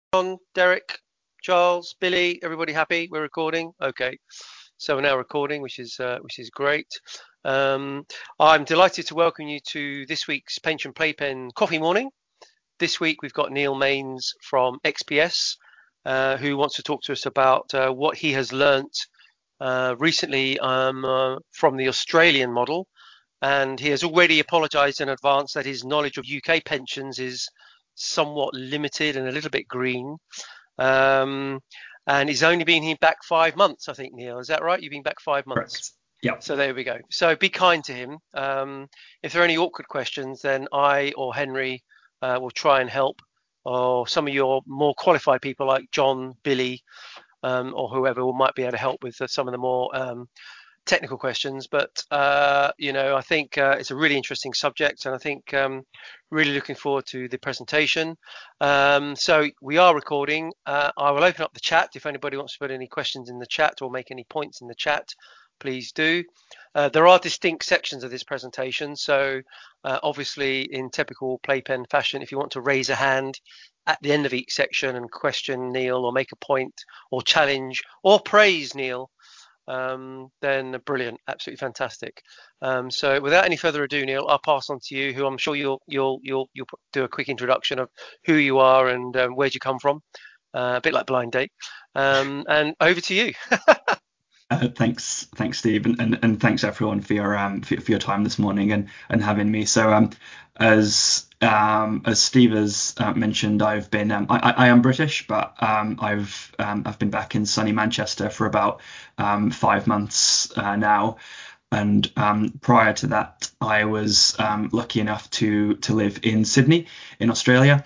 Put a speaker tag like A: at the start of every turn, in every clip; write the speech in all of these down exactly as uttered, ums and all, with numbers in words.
A: John, Derek, Charles, Billy, everybody happy? We're recording. Okay, so we're now recording, which is uh, which is great. Um, I'm delighted to welcome you to this week's Pension Playpen Coffee Morning. This week we've got Neil Mains from X P S, uh, who wants to talk to us about uh, what he has learnt uh, recently um, uh, from the Australian model. And he has already apologised in advance that his knowledge of U K pensions is somewhat limited and a little bit green. Um, and he's only been here back five months, I think, Neil. Is that right? You've been back five months.
B: Correct. Yeah.
A: So there we go. So be kind to him. Um, if there are any awkward questions, then I or Henry uh, will try and help. Or some of your more qualified people like John, Billy, um, or whoever will might be able to help with uh, some of the more um, technical questions, but uh, you know, I think uh, it's a really interesting subject, and I think um, really looking forward to the presentation. Um, so we are recording. Uh, I will open up the chat. If anybody wants to put any questions in the chat or make any points in the chat, please do. Uh, there are distinct sections of this presentation, so uh, obviously in typical playpen fashion, if you want to raise a hand at the end of each section and question Neil or make a point or challenge or praise Neil, um, then brilliant, absolutely fantastic. Um, so without any further ado, Neil, I'll pass on to you, who I'm sure you'll you'll you'll you'll do a quick introduction of who you are and um, where'd you come from, uh, a bit like blind date, um, and over to you.
B: Uh, thanks, thanks, Steve, and, and, and thanks everyone for your um for, for your time this morning and and having me. So um as um as Steve has uh, mentioned, I've been um, I, I am British, but um I've um I've been back in sunny Manchester for about um five months uh, now. And um, prior to that, I was um, lucky enough to to live in Sydney, in Australia.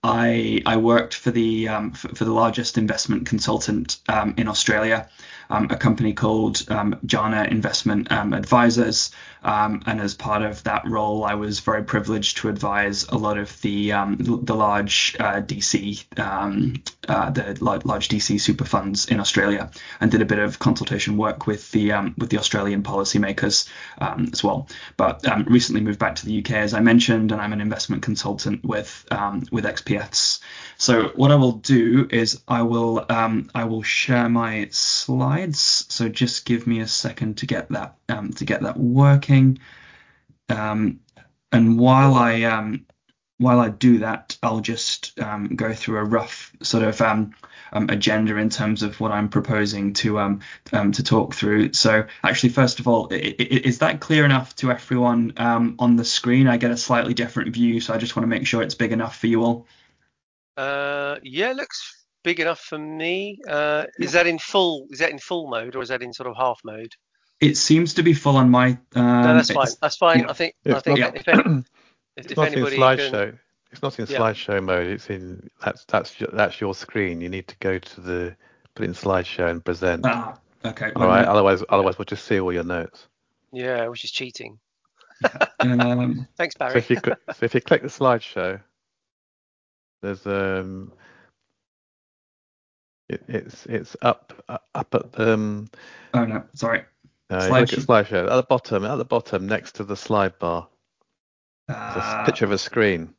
B: I I worked for the um, for, for the largest investment consultant um, in Australia, um, a company called um, Jana Investment um, Advisors, um, and as part of that role, I was very privileged to advise a lot of the um, the large uh, D C um, uh, the large D C super funds in Australia, and did a bit of consultation work with the um, with the Australian policymakers um, as well. But um, recently moved back to the U K, as I mentioned, and I'm an investment consultant with um, with X P S. So what I will do is I will um, I will share my slides. So just give me a second to get that um, to get that working. Um, and while I um, while I do that, I'll just um, go through a rough sort of um, um, agenda in terms of what I'm proposing to um, um, to talk through. So actually, first of all, i- i- is that clear enough to everyone um, on the screen? I get a slightly different view, so I just want to make sure it's big enough for you all.
A: Uh, yeah, looks big enough for me. Uh,
B: Yeah.
A: is that in full? Is that in full mode or is that in sort of half mode?
B: It seems to be full on my
A: No,
B: um,
A: that's fine.
B: it's
A: That's fine.
B: yeah,
A: I think I
C: It's
A: think
C: not.
B: yeah.
A: if any, if,
C: It's
A: if
C: not in
A: anybody can,
C: slideshow. It's not in
A: yeah.
C: slideshow mode. It's in that's that's your- that's your screen. You need to go to the put it in slideshow and present.
B: Ah, okay.
C: All
B: Let
C: right.
B: me.
C: Otherwise,
A: Yeah,
C: otherwise we'll just see all your notes.
A: yeah, which is cheating.
B: Yeah. Um,
A: Thanks,
C: So
A: Barry.
C: if you click, so if you click the slideshow, there's um it, it's it's up uh, up at the um
B: oh no, sorry.
C: uh, look at
B: Slideshow.
C: slideshow at the bottom at the bottom next to the slide bar. There's a s-
B: Uh,
C: picture of a screen.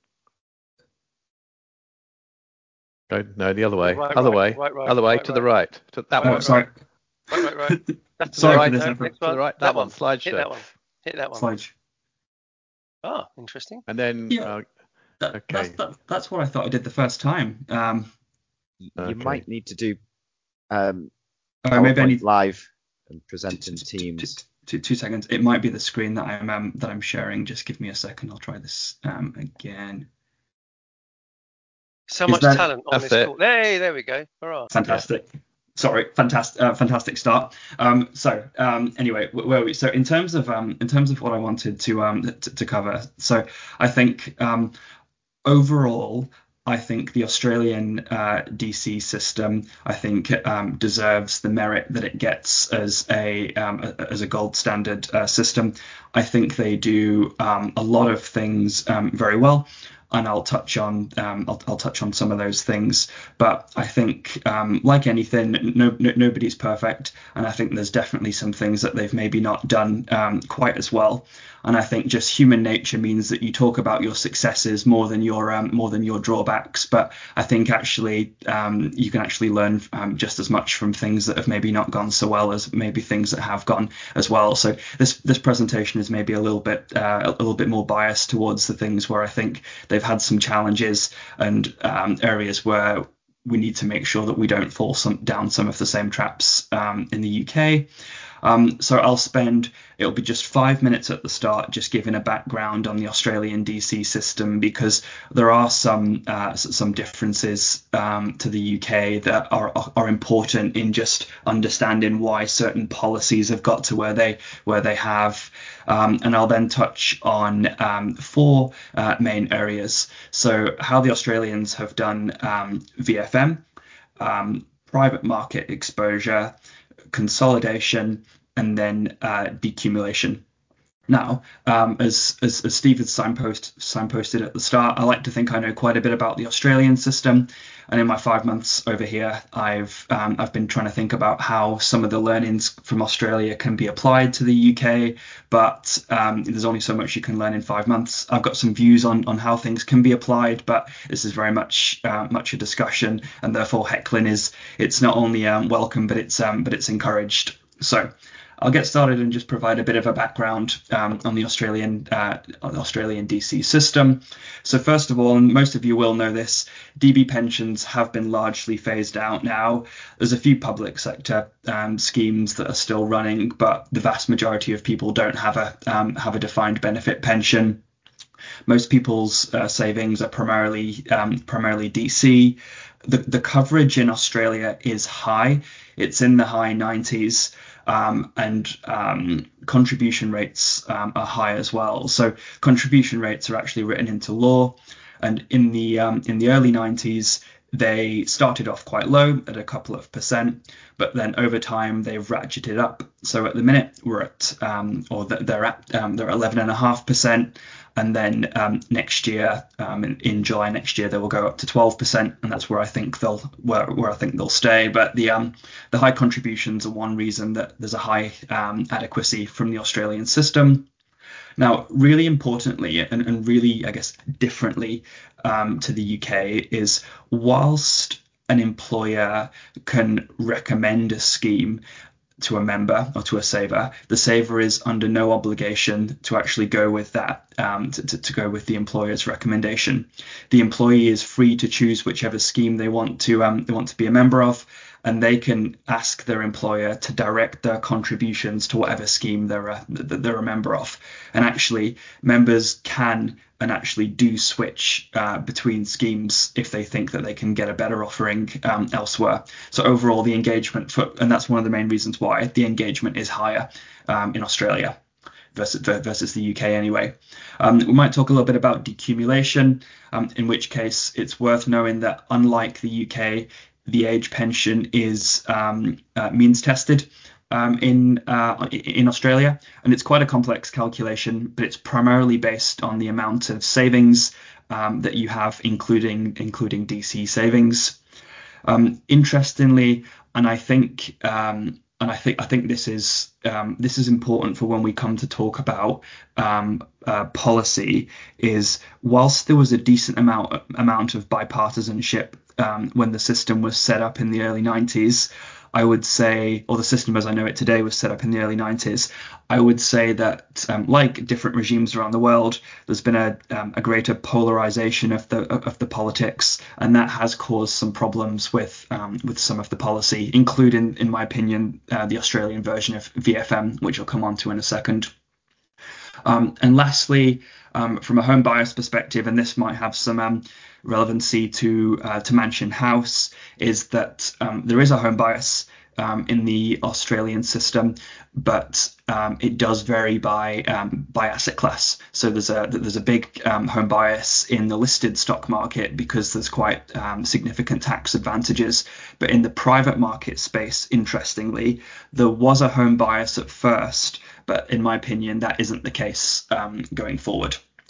C: Go no the other
A: Oh,
C: way,
A: right,
C: other
A: right,
C: way,
A: right, right,
C: other way
A: right,
C: to the
A: right,
C: right. To that
A: right,
B: oh,
C: one.
A: right, right,
B: sorry.
A: right, right, right. That's to the
C: Sorry
B: Sorry for
A: right.
B: this,
A: No,
B: everyone.
A: next
C: to the
A: one.
C: right.
A: That
C: That one
A: one. Hit
C: slideshow.
A: that one. Hit that one.
B: Slide.
A: Ah, interesting.
C: And then,
B: Yeah,
C: uh,
B: that, that's
C: okay,
B: that, that's what I thought I did the first time. Um,
D: y- you
C: okay.
D: might need to do um,
B: oh, maybe I
D: PowerPoint
B: need
D: Live and
B: two,
D: present in
B: two, two,
D: Teams.
B: two, two seconds. It might be the screen that I'm um, that I'm sharing. Just give me a second. I'll try this um, again.
A: So
B: Is
A: much
B: that
A: talent on
C: That's
A: this
C: it.
A: call. Hey, there we go. Hurrah.
C: Yeah.
B: fantastic? Sorry, fantastic, uh, fantastic start. Um, so um, anyway, wh- where are we? So in terms of um, in terms of what I wanted to um to, to cover, so I think um, overall, I think the Australian uh, D C system, I think, um, deserves the merit that it gets as a um, a- as a gold standard uh, system. I think they do um, a lot of things um, very well. and I'll touch on um, I'll, I'll touch on some of those things. But I think, um, like anything, no, no, nobody's perfect, and I think there's definitely some things that they've maybe not done um, quite as well. And I think just human nature means that you talk about your successes more than your um, more than your drawbacks. But I think actually um, you can actually learn um, just as much from things that have maybe not gone so well as maybe things that have gone as well. So this this presentation is maybe a little bit uh, a little bit more biased towards the things where I think they've had some challenges and um, areas where we need to make sure that we don't fall some, down some of the same traps um, in the U K. Um, so I'll spend, it'll be just five minutes at the start, just giving a background on the Australian D C system, because there are some uh, some differences um, to the U K that are are important in just understanding why certain policies have got to where they where they have. Um, and I'll then touch on um, four uh, main areas. So how the Australians have done um, V F M, um, private market exposure, consolidation, and then uh, decumulation. Now, um, as, as as Steve had signpost, signposted at the start, I like to think I know quite a bit about the Australian system, and in my five months over here, I've um, I've been trying to think about how some of the learnings from Australia can be applied to the U K. But um, there's only so much you can learn in five months. I've got some views on on how things can be applied, but this is very much uh, much a discussion, and therefore heckling is it's not only um, welcome, but it's um, but it's encouraged. So I'll get started and just provide a bit of a background um, on the Australian uh, on the Australian D C system. So first of all, and most of you will know this, D B pensions have been largely phased out now. There's a few public sector um, schemes that are still running, but the vast majority of people don't have a um, have a defined benefit pension. Most people's uh, savings are primarily um, primarily D C. The, the coverage in Australia is high. It's in the high nineties. Um, and um, contribution rates um, are high as well. So contribution rates are actually written into law. And in the um, in the early nineties, they started off quite low at a couple of percent, but then over time they've ratcheted up. So at the minute we're at, um, or they're at, um, they're eleven and a half percent, and then um, next year, um, in, in July next year, they will go up to twelve percent, and that's where I think they'll where where I think they'll stay. But the um the high contributions are one reason that there's a high um, adequacy from the Australian system. Now, really importantly, and, and really, I guess, differently um, to the U K, is whilst an employer can recommend a scheme to a member or to a saver, the saver is under no obligation to actually go with that, um, to, to, to go with the employer's recommendation. The employee is free to choose whichever scheme they want to um, they want to be a member of, and they can ask their employer to direct their contributions to whatever scheme they're a, they're a member of. And actually, members can and actually do switch uh, between schemes if they think that they can get a better offering um, elsewhere. So overall, the engagement, for, and that's one of the main reasons why the engagement is higher um, in Australia versus, versus the U K anyway. Um, we might talk a little bit about decumulation, um, in which case it's worth knowing that unlike the U K, the age pension is um, uh, means tested um, in uh, in Australia, and it's quite a complex calculation, but it's primarily based on the amount of savings um, that you have, including including D C savings. Um, interestingly, and I think um, and I think I think this is um, this is important for when we come to talk about um, uh, policy. Is whilst there was a decent amount amount of bipartisanship um, when the system was set up in the early nineties, I would say, or the system as I know it today was set up in the early nineties, I would say that um, like different regimes around the world, there's been a, um, a greater polarization of the of the politics, and that has caused some problems with um, with some of the policy, including, in my opinion, uh, the Australian version of V F M, which I'll come on to in a second. Um, and lastly, um, from a home buyer's perspective, and this might have some um, relevancy to uh, to Mansion House, is that um, there is a home bias um, in the Australian system, but um, it does vary by um, by asset class. So there's a there's a big um, home bias in the listed stock market because there's quite um, significant tax advantages. But in the private market space, interestingly, there was a home bias at first, but in my opinion, that isn't the case um, going forward.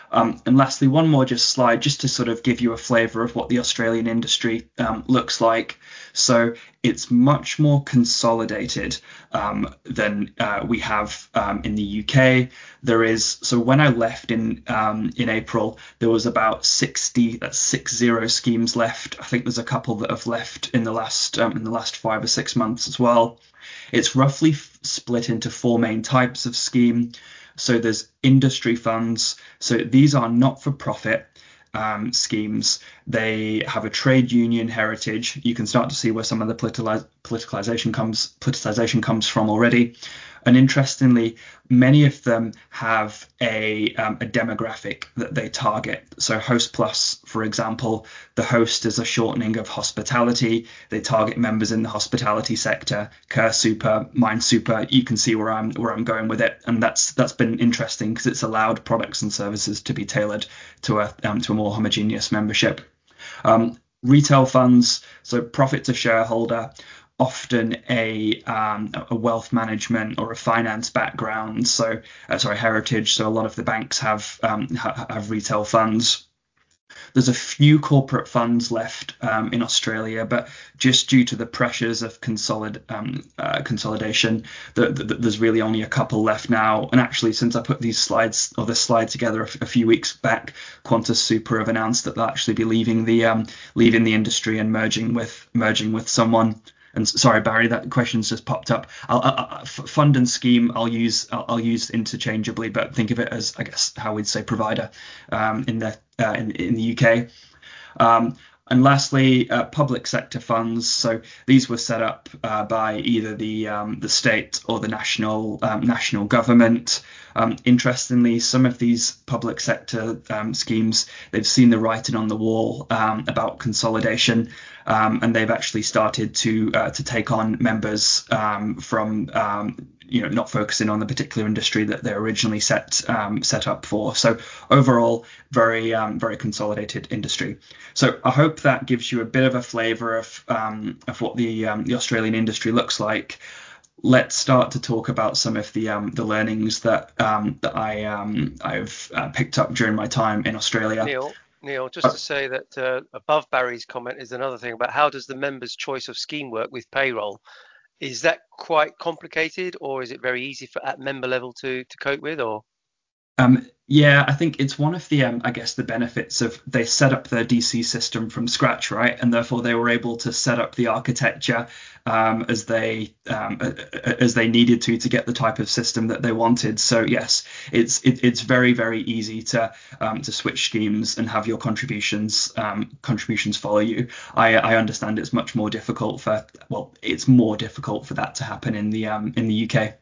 B: Um, and lastly, one more just slide just to sort of give you a flavour of what the Australian industry um, looks like. So it's much more consolidated um, than uh, we have um, in the U K. There is so when I left in um, in April, there was about sixty, that's six zero schemes left. I think there's a couple that have left in the last um, in the last five or six months as well. It's roughly f- split into four main types of scheme. So there's industry funds. So these are not-for-profit um, schemes. They have a trade union heritage. You can start to see where some of the political politicalization comes politicization comes from already. And interestingly, many of them have a, um, a demographic that they target. So Host Plus, for example, the host is a shortening of hospitality. They target members in the hospitality sector. Care Super, Mind Super. You can see where I'm where I'm going with it, and that's that's been interesting because it's allowed products and services to be tailored to a um, to a more homogeneous membership. Um, retail funds, so profit to shareholder, often a um, a wealth management or a finance background, so uh, sorry heritage. So a lot of the banks have um, ha- have retail funds. There's a few corporate funds left um, in Australia, but just due to the pressures of consolid, um, uh, consolidation, the, the, the, there's really only a couple left now. And actually, since I put these slides or this slide together a, f- a few weeks back, Qantas Super have announced that they'll actually be leaving the um, leaving the industry and merging with merging with someone. And sorry, Barry, that question's just popped up. I'll, I, I, fund and scheme I'll use I'll, I'll use interchangeably, but think of it as, I guess, how we'd say provider um, in the uh, in, in the U K. Um, and lastly, uh, public sector funds. So these were set up uh, by either the um, the state or the national um, national government. Um, interestingly, some of these public sector um, schemes, they've seen the writing on the wall um, about consolidation, um, and they've actually started to uh, to take on members um, from um, you know not focusing on the particular industry that they're originally set um, set up for. So overall, very um, very consolidated industry. So I hope that gives you a bit of a flavour of um, of what the um, the Australian industry looks like. Let's start to talk about some of the um, the learnings that um, that I um, I've uh, picked up during my time in Australia.
A: Neil, Neil, just to say that uh, above Barry's comment is another thing about how does the member's choice of scheme work with payroll? Is that quite complicated, or is it very easy for at member level to to cope with? Or
B: Um, yeah, I think it's one of the, um, I guess, the benefits of they set up their D C system from scratch, right? And therefore they were able to set up the architecture um, as they um, as they needed to to get the type of system that they wanted. So yes, it's it, it's very very easy to um, to switch schemes and have your contributions um, contributions follow you. I, I understand it's much more difficult for well, it's more difficult for that to happen in the um, in the U K.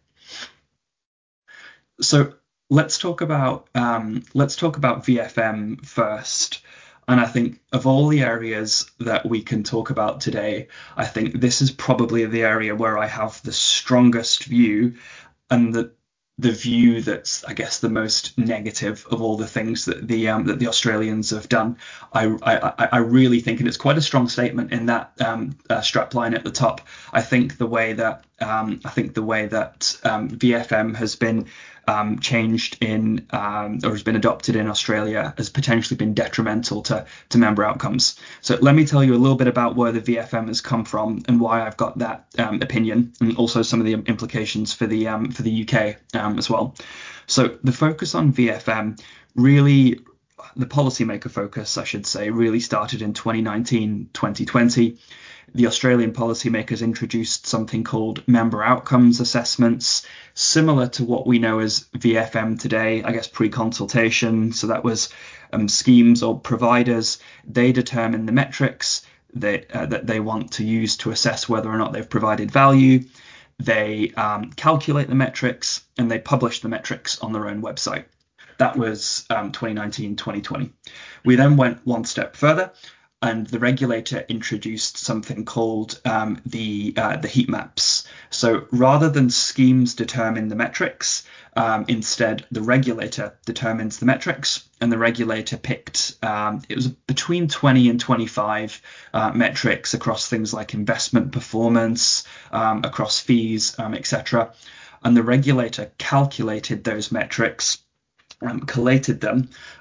B: So let's talk about um, let's talk about V F M first. And I think of all the areas that we can talk about today, I think this is probably the area where I have the strongest view and the the view that's, I guess, the most negative of all the things that the um, that the Australians have done. I, I I really think, and it's quite a strong statement in that um, uh, strap line at the top. I think the way that um, I think the way that um, V F M has been um, changed in um, or has been adopted in Australia has potentially been detrimental to to member outcomes. So let me tell you a little bit about where the V F M has come from and why I've got that um, opinion, and also some of the implications for the um, for the U K um, as well. So the focus on V F M really, the policymaker focus, I should say, really started in twenty nineteen, twenty twenty. The Australian policymakers introduced something called member outcomes assessments, similar to what we know as V F M today, I guess pre-consultation. So that was um, schemes or providers. They determine the metrics that, uh, that they want to use to assess whether or not they've provided value. They um, calculate the metrics and they publish the metrics on their own website. That was um, twenty nineteen, twenty twenty. We then went one step further, and the regulator introduced something called um, the uh, the heat maps. So rather than schemes determine the metrics, um, instead the regulator determines the metrics, and the regulator picked um, it was between twenty and twenty-five uh, metrics across things like investment performance, um, across fees, um, et cetera. And the regulator calculated those metrics, Um, collated them,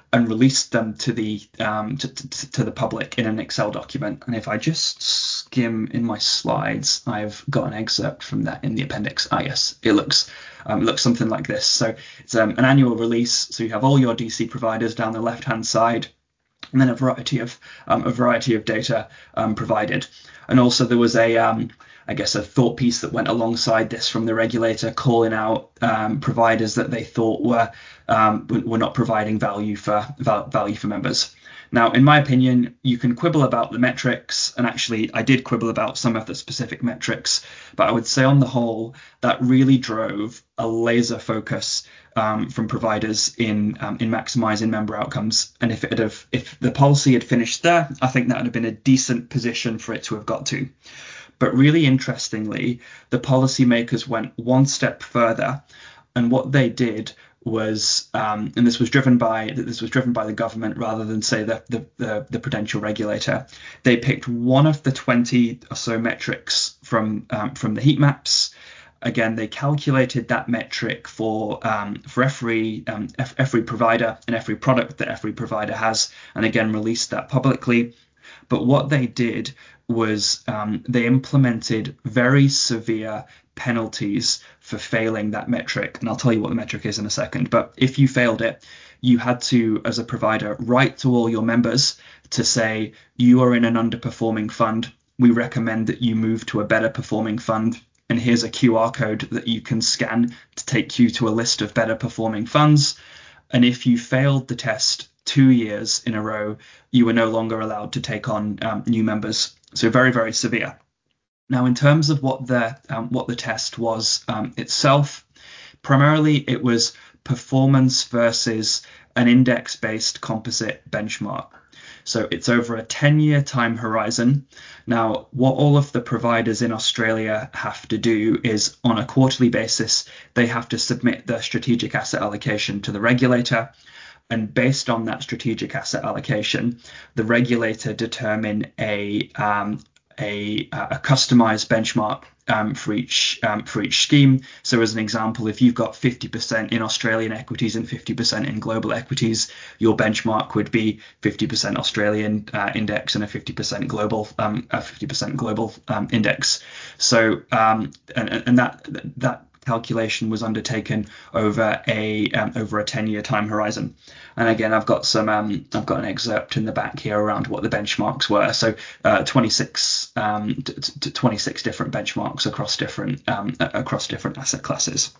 B: and released them to the um, to, to, to the public in an Excel document. And if I just skim in my slides, I've got an excerpt from that in the appendix. Ah, yes, it looks um, looks something like this. So it's um, an annual release. So you have all your D C providers down the left-hand side, and then a variety of um, a variety of data um, provided. And also there was a um, I guess a thought piece that went alongside this from the regulator, calling out um, providers that they thought were um, were not providing value for value for members. Now, in my opinion, you can quibble about the metrics, and actually I did quibble about some of the specific metrics, but I would say on the whole that really drove a laser focus um, from providers in um, in maximising member outcomes. And if it had have, if the policy had finished there, I think that would have been a decent position for it to have got to. But really interestingly, the policymakers went one step further, and what they did was, um, and this was driven by this was driven by the government rather than say the the, the the prudential regulator. They picked one of the twenty or so metrics from um, from the heat maps. Again, they calculated that metric for um, for every um, every provider and every product that every provider has, and again released that publicly. But what they did was um, they implemented very severe penalties for failing that metric. And I'll tell you what the metric is in a second. But if you failed it, you had to, as a provider, write to all your members to say, you are in an underperforming fund. We recommend that you move to a better performing fund. And here's a Q R code that you can scan to take you to a list of better performing funds. And if you failed the test two years in a row, you were no longer allowed to take on um, new members. So very, very severe. Now, in terms of what the um, what the test was um, itself, primarily it was performance versus an index-based composite benchmark. So it's over a ten-year time horizon. Now, what all of the providers in Australia have to do is, on a quarterly basis, they have to submit their strategic asset allocation to the regulator. And based on that strategic asset allocation, the regulator determine a um, a, a customized benchmark um, for each um, for each scheme. So as an example, if you've got fifty percent in Australian equities and fifty percent in global equities, your benchmark would be fifty percent Australian uh, index and a fifty percent global um, a fifty percent global um, index. So um, and, and that that calculation was undertaken over a um, over a ten-year time horizon. And again, I've got some um, I've got an excerpt in the back here around what the benchmarks were. So uh, twenty-six um, t- t- twenty-six different benchmarks across different um, across different asset classes.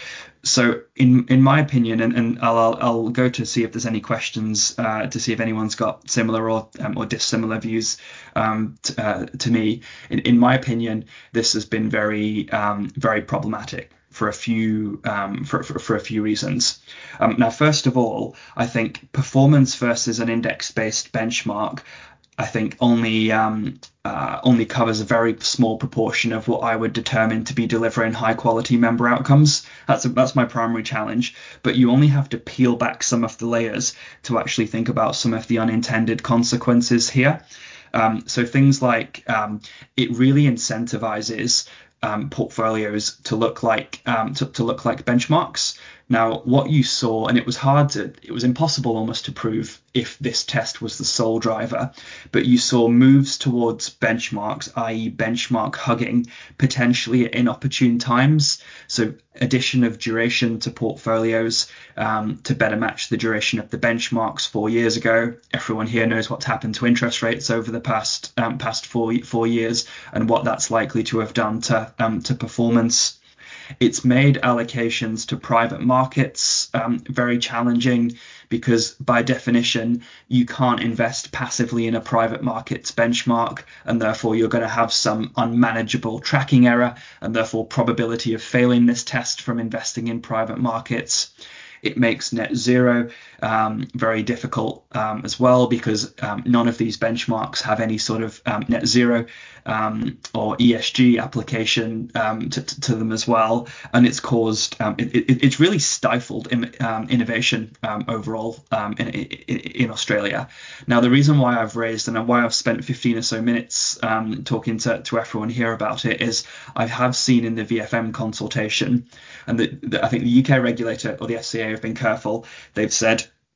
B: So in in my opinion, and, and I'll, I'll I'll go to see if there's any questions uh, to see if anyone's got similar or um, or dissimilar views um, t- uh, to me. In in my opinion, this has been very um, very problematic for a few um, for, for for a few reasons. Um, now, first of all, I think performance versus an index-based benchmark, I think only um, uh, only covers a very small proportion of what I would determine to be delivering high quality member outcomes. That's a, that's my primary challenge. But you only have to peel back some of the layers to actually think about some of the unintended consequences here. Um, so things like um, it really incentivizes um, portfolios to look like um, to, to look like benchmarks. Now, what you saw, and it was hard to, it was impossible almost to prove if this test was the sole driver, but you saw moves towards benchmarks, that is benchmark hugging, potentially at inopportune times. So addition of duration to portfolios um, to better match the duration of the benchmarks four years ago. Everyone here knows what's happened to interest rates over the past um, past four four years and what that's likely to have done to um, to performance. It's made allocations to private markets um, very challenging because by definition, you can't invest passively in a private markets benchmark, and therefore you're going to have some unmanageable tracking error and therefore probability of failing this test from investing in private markets. It makes net zero um, very difficult um, as well because um, none of these benchmarks have any sort of um, net zero um, or E S G application um, to, to them as well. And it's caused, um, it, it, it's really stifled in, um, innovation um, overall um, in, in, in Australia. Now, the reason why I've raised and why I've spent fifteen or so minutes um, talking to, to everyone here about it is I have seen in the V F M consultation, and the, the, I think the U K regulator or the F C A have been careful. They've said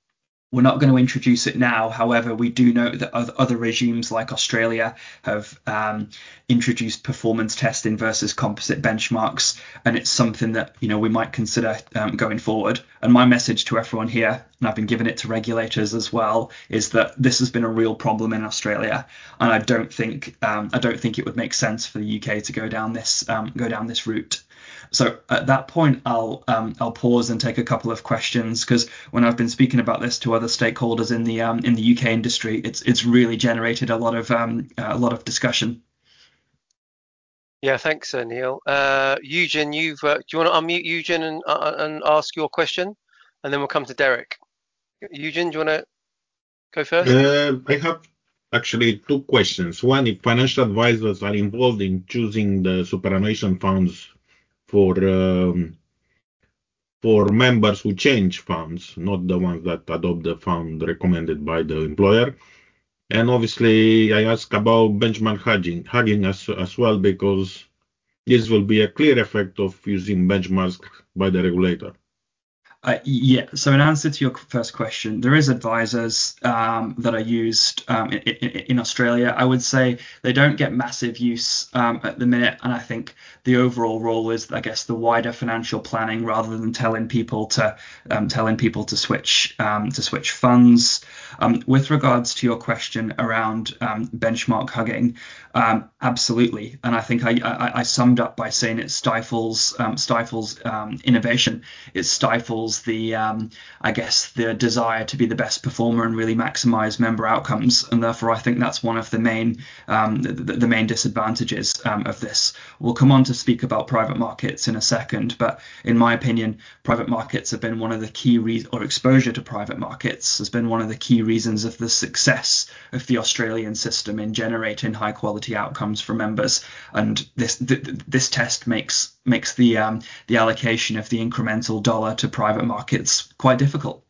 B: We're not going to introduce it now. However, we do note that other regimes like Australia have um, introduced performance testing versus composite benchmarks, and it's something that you know we might consider um, going forward. And my message to everyone here, and I've been giving it to regulators as well, is that this has been a real problem in Australia, and I don't think um, I don't think it would make sense for the U K to go down this um, go down this route. So at that point, I'll um, I'll pause and take a couple of questions, because when I've been speaking about this to other stakeholders in the um, in the U K industry, it's it's really generated a lot of um, a lot of discussion.
A: Yeah, thanks, uh, Neil. Uh, Eugen, you've uh, do you want to unmute Eugen and uh, and ask your question, and then we'll come to Derek. Eugen, do you want to go first?
E: Uh, I have actually two questions. One, if financial advisors are involved in choosing the superannuation funds for um, for members who change funds, not the ones that adopt the fund recommended by the employer. And obviously, I ask about benchmark hedging, hedging as, as well, because this will be a clear effect of using benchmarks by the regulator.
B: Uh, yeah, so in answer to your first question, there is advisors um, that are used um, in, in, in Australia. I would say they don't get massive use um, at the minute, and I think the overall role is, I guess, the wider financial planning rather than telling people to um, telling people to switch um, to switch funds. Um, with regards to your question around um, benchmark hugging, um, absolutely, and I think I, I, I summed up by saying it stifles um, stifles um, innovation. It stifles the um, I guess the desire to be the best performer and really maximize member outcomes, and therefore I think that's one of the main um, the, the main disadvantages um, of this. We'll come on to speak about private markets in a second, but in my opinion, private markets have been one of the key reasons, or exposure to private markets has been one of the key reasons of the success of the Australian system in generating high quality outcomes for members. And this th- this test makes makes the um, the allocation of the incremental dollar to private markets quite difficult.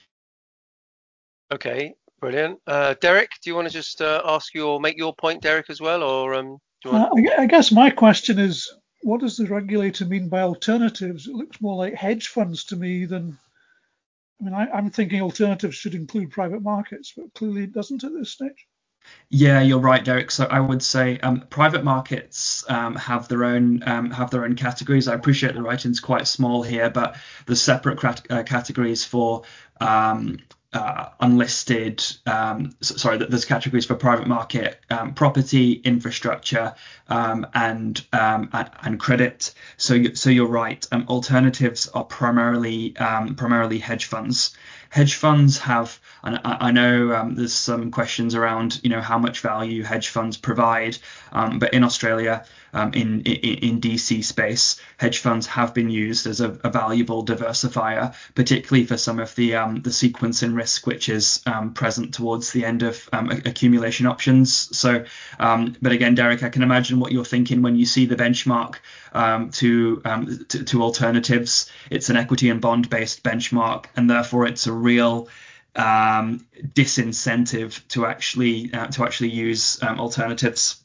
A: Okay, brilliant. Uh, Derek, do you want to just uh, ask your make your point, Derek, as well, or um, do you want?
F: Uh, I guess my question is, what does the regulator mean by alternatives? It looks more like hedge funds to me than. I mean, I, I'm thinking alternatives should include private markets, but clearly it doesn't at this stage.
B: Yeah, you're right, Derek. So I would say um, private markets um, have their own um, have their own categories. I appreciate the writing's quite small here, but there's separate cat- uh, categories for um, uh, unlisted. Um, sorry, there's categories for private market um, property, infrastructure, um, and um, and credit. So so you're right. Um, alternatives are primarily um, primarily hedge funds. Hedge funds have, and I, I know um, there's some questions around, you know, how much value hedge funds provide, um, but in Australia, um, in, in in D C space, hedge funds have been used as a, a valuable diversifier, particularly for some of the um, the sequencing risk which is um, present towards the end of um, accumulation options. So, um, but again, Derek, I can imagine what you're thinking when you see the benchmark um, to, um, to to alternatives. It's an equity and bond based benchmark, and therefore it's a real um, disincentive to actually uh, to actually use um, alternatives.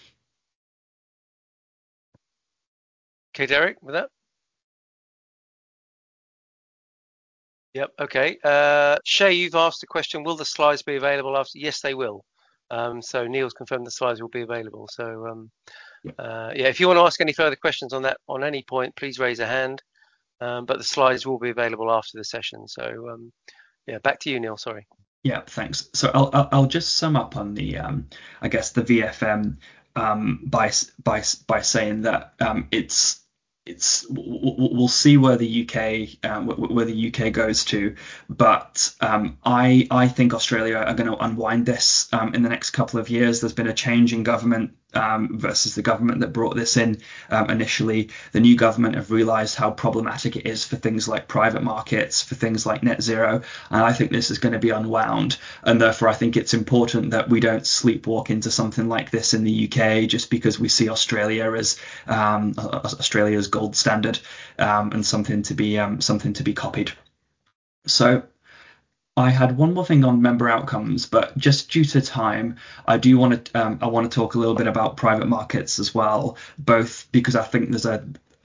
A: Okay, Derek, with that. Yep. Okay. Uh, Shay, you've asked a question. Will the slides be available after? Yes, they will. Um, so Neil's confirmed the slides will be available. So um, uh, yeah, if you want to ask any further questions on that on any point, please raise a hand. Um, but the slides will be available after the session. So um, yeah, back to you, Neil. Sorry.
B: Yeah, thanks. So I'll I'll, I'll just sum up on the um, I guess the V F M um, by by by saying that um, it's. It's we'll see where the U K um, where the U K goes to, but um, I I think Australia are going to unwind this um, in the next couple of years. There's been a change in government um, versus the government that brought this in um, initially. The new government have realised how problematic it is for things like private markets, for things like net zero, and I think this is going to be unwound. And therefore, I think it's important that we don't sleepwalk into something like this in the U K just because we see Australia as um, Australia's gold standard um, and something to be um, something to be copied. So I had one more thing on member outcomes, but just due to time, I do want to um, I want to talk a little bit about private markets as well, both because I think there's a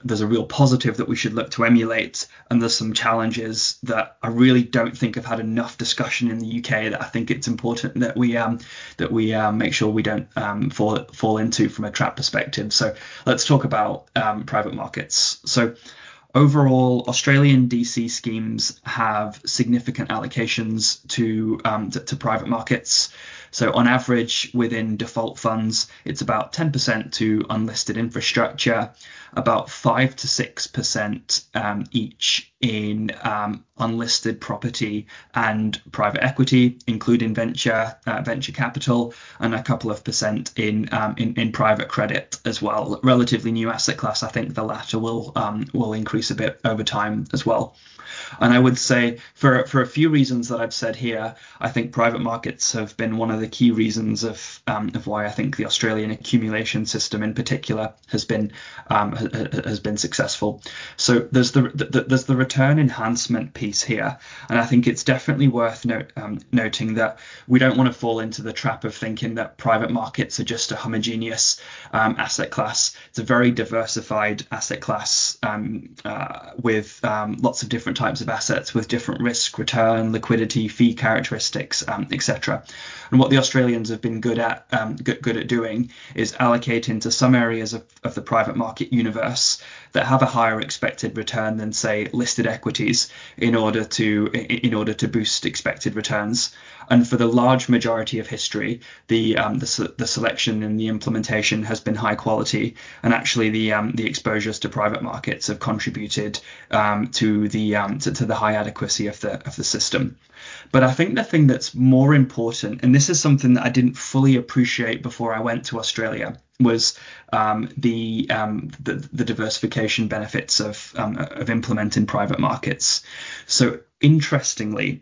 B: there's a real positive that we should look to emulate, and there's some challenges that I really don't think have had enough discussion in the U K that I think it's important that we um, that we uh, make sure we don't um, fall fall into from a trap perspective. So let's talk about um, private markets. So overall, Australian D C schemes have significant allocations to, um, to to private markets. So on average, within default funds, it's about ten percent to unlisted infrastructure, about five to six percent um, each in um, unlisted property and private equity, including venture uh, venture capital, and a couple of percent in, um, in in private credit as well. Relatively new asset class. I think the latter will um, will increase a bit over time as well. And I would say for for a few reasons that I've said here, I think private markets have been one of the key reasons of um, of why I think the Australian accumulation system in particular has been um, has been successful. So there's the, the there's the return enhancement piece here, and I think it's definitely worth note, um, noting that we don't want to fall into the trap of thinking that private markets are just a homogeneous um, asset class. It's a very diversified asset class um, uh, with um, lots of different types of assets with different risk, return, liquidity, fee characteristics, um, et cetera. And what the Australians have been good at um, good, good at doing is allocating to some areas of, of the private market universe that have a higher expected return than, say, listed equities in order to in order to boost expected returns. And for the large majority of history, the um, the, the selection and the implementation has been high quality, and actually the um, the exposures to private markets have contributed um, to the um, to, to the high adequacy of the of the system. But I think the thing that's more important, and this is something that I didn't fully appreciate before I went to Australia, was um, the, um, the the diversification benefits of um, of implementing private markets. So interestingly,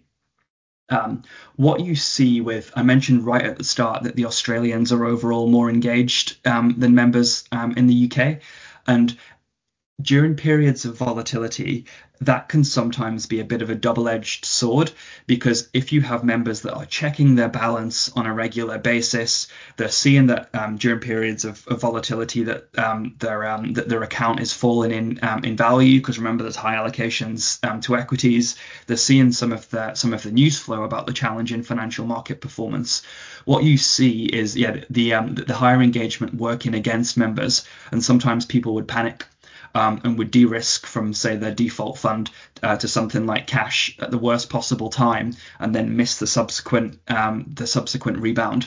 B: Um, what you see with, I mentioned right at the start that the Australians are overall more engaged um, than members um, in the U K. And during periods of volatility, that can sometimes be a bit of a double-edged sword, because if you have members that are checking their balance on a regular basis, they're seeing that um, during periods of, of volatility that um, their um, that their account is falling in um, in value, because remember there's high allocations um, to equities. They're seeing some of the some of the news flow about the challenge in financial market performance. What you see is yeah the um, the higher engagement working against members, and sometimes people would panic. Um, and would de-risk from, say, their default fund uh, to something like cash at the worst possible time, and then miss the subsequent um, the subsequent rebound.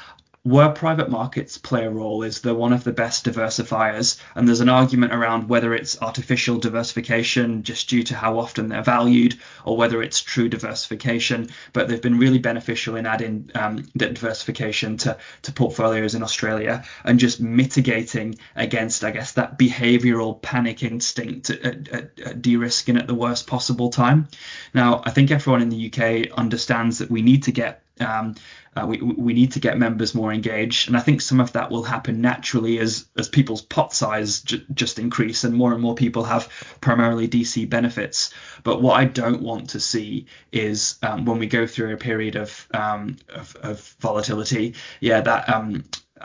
B: Where private markets play a role is they're one of the best diversifiers, and there's an argument around whether it's artificial diversification just due to how often they're valued, or whether it's true diversification, but they've been really beneficial in adding um, diversification to, to portfolios in Australia and just mitigating against, I guess, that behavioral panic instinct at, at, at de-risking at the worst possible time. Now, I think everyone in the U K understands that we need to get Um, uh, we we need to get members more engaged, and I think some of that will happen naturally as as people's pot size j- just increase and more and more people have primarily D C benefits. But what I don't want to see is um, when we go through a period of um, of, of volatility, yeah, that um,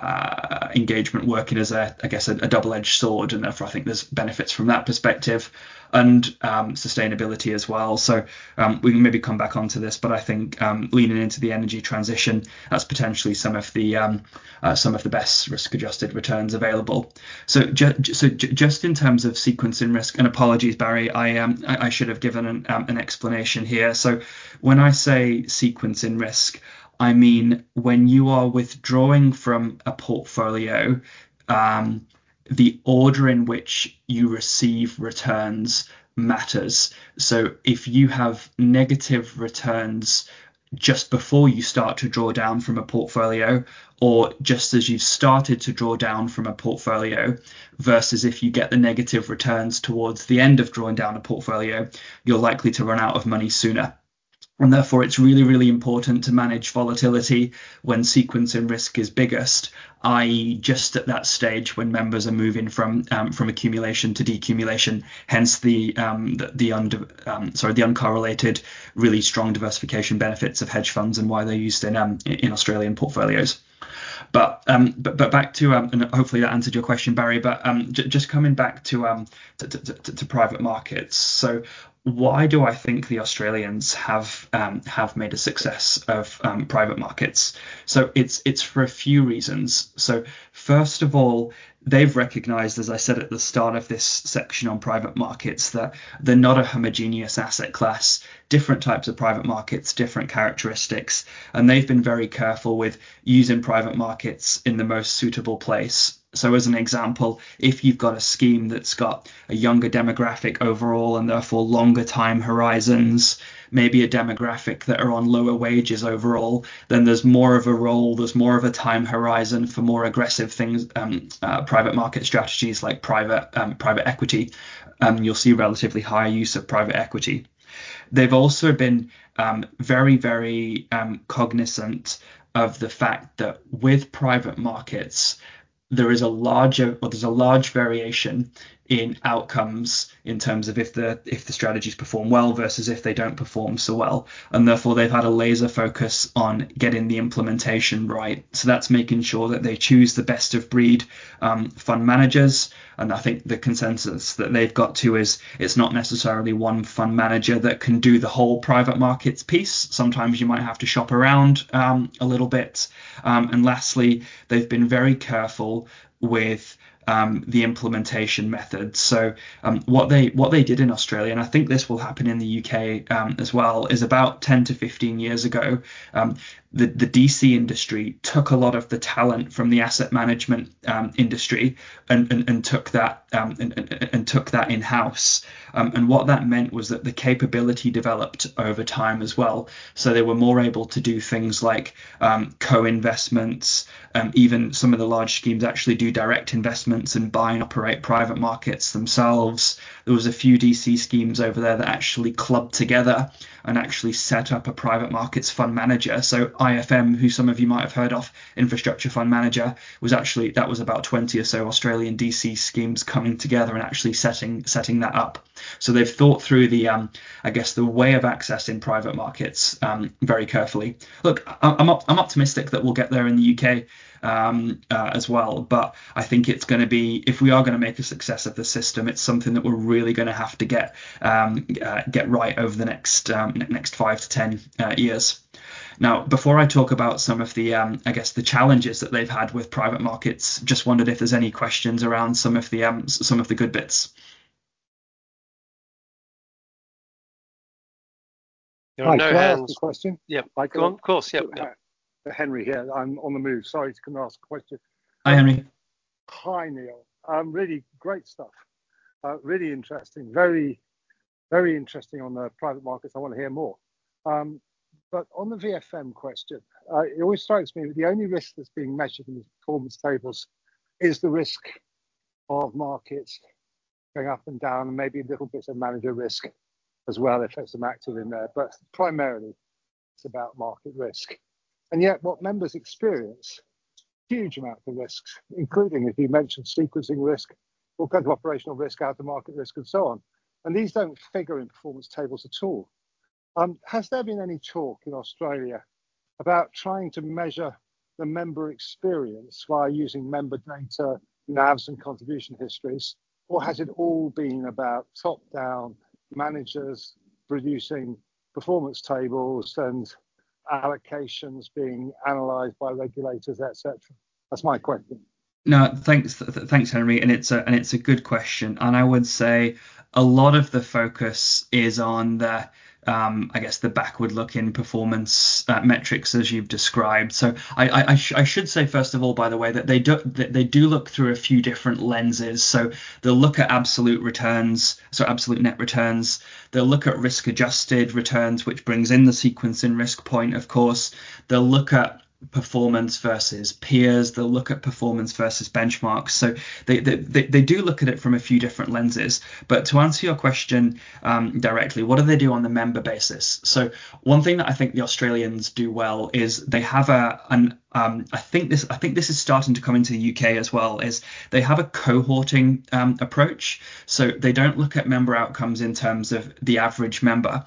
B: uh, engagement working as a, I guess, a, a double-edged sword, and therefore I think there's benefits from that perspective. And um, sustainability as well. So um, we can maybe come back onto this, but I think um, leaning into the energy transition, that's potentially some of the um, uh, some of the best risk-adjusted returns available. So, ju- so ju- just in terms of sequencing risk, and apologies, Barry, I um I, I should have given an, um, an explanation here. So when I say sequencing risk, I mean when you are withdrawing from a portfolio, um, the order in which you receive returns matters. So if you have negative returns just before you start to draw down from a portfolio, or just as you've started to draw down from a portfolio, versus if you get the negative returns towards the end of drawing down a portfolio, you're likely to run out of money sooner. And therefore, it's really, really important to manage volatility when sequencing risk is biggest, that is just at that stage when members are moving from um, from accumulation to decumulation, hence the um, the, the, under, um, sorry, the uncorrelated, really strong diversification benefits of hedge funds and why they're used in, um, in Australian portfolios. But um, but but back to um, and hopefully that answered your question, Barry. But um, j- just coming back to um to, to, to, to private markets. So why do I think the Australians have um, have made a success of um, private markets? So it's it's for a few reasons. So first of all, they've recognized, as I said at the start of this section on private markets, that they're not a homogeneous asset class, different types of private markets, different characteristics, and they've been very careful with using private markets in the most suitable place. So as an example, if you've got a scheme that's got a younger demographic overall and therefore longer time horizons, maybe a demographic that are on lower wages overall, then there's more of a role, there's more of a time horizon for more aggressive things, um, uh, private market strategies like private um, private equity. Um, you'll see relatively high use of private equity. They've also been um, very, very um, cognizant of the fact that with private markets, there is a larger or there's a large variation in outcomes in terms of if the if the strategies perform well versus if they don't perform so well, and therefore they've had a laser focus on getting the implementation right. So that's making sure that they choose the best of breed um, fund managers. And I think the consensus that they've got to is it's not necessarily one fund manager that can do the whole private markets piece. Sometimes you might have to shop around um, a little bit. Um, and lastly, they've been very careful with um, the implementation methods. So um, what they what they did in Australia, and I think this will happen in the U K um, as well, is about ten to fifteen years ago, um, the, the D C industry took a lot of the talent from the asset management um, industry and, and, and took that um, and, and, and took that in-house. Um, and what that meant was that the capability developed over time as well. So they were more able to do things like um, co-investments. Um, even some of the large schemes actually do direct investments and buy and operate private markets themselves. There was a few D C schemes over there that actually clubbed together and actually set up a private markets fund manager. So I F M, who some of you might have heard of, Infrastructure Fund Manager, was actually, that was about twenty or so Australian D C schemes coming together and actually setting setting that up. So they've thought through the, um, I guess, the way of accessing private markets um, very carefully. Look, I'm op- I'm optimistic that we'll get there in the U K um, uh, as well, but I think it's going to be, if we are going to make a success of the system, it's something that we're really going to have to get um, uh, get right over the next um, next five to ten uh, years. Now, before I talk about some of the, um, I guess, the challenges that they've had with private markets, just wondered if there's any questions around some of the um, some of the good bits.
A: There are
G: Hi,
A: no
G: can I
A: hands.
G: ask a question?
A: Yeah,
G: I
A: go on. Of course, yeah. yeah.
G: Henry here. I'm on the move. Sorry to come and ask a question.
B: Hi, Henry.
G: Hi, Neil. Um, really great stuff. Uh, really interesting. Very, very interesting on the private markets. I want to hear more. Um, but on the V F M question, uh, it always strikes me that the only risk that's being measured in the performance tables is the risk of markets going up and down, and maybe a little bit of manager risk as well if there's some active in there. But primarily, it's about market risk. And yet what members experience, huge amount of risks, including, as you mentioned, sequencing risk, all kinds of operational risk, out-of-market risk, and so on. And these don't figure in performance tables at all. Um, has there been any talk in Australia about trying to measure the member experience via using member data, N A Vs and contribution histories? Or has it all been about top-down managers producing performance tables and allocations being analysed by regulators, et cetera? That's my question.
B: No, thanks, th- thanks, Henry, and it's a and it's a good question. And I would say a lot of the focus is on the, um, I guess, the backward-looking performance uh, metrics as you've described. So I I, I, sh- I should say first of all, by the way, that they do that they do look through a few different lenses. So they'll look at absolute returns, so absolute net returns. They'll look at risk-adjusted returns, which brings in the sequencing risk point, of course. They'll look at performance versus peers. They'll look at performance versus benchmarks. So they they, they do look at it from a few different lenses. But to answer your question um, directly, what do they do on the member basis? So one thing that I think the Australians do well is they have a an um, I think this I think this is starting to come into the U K as well, is they have a cohorting um, approach. So they don't look at member outcomes in terms of the average member.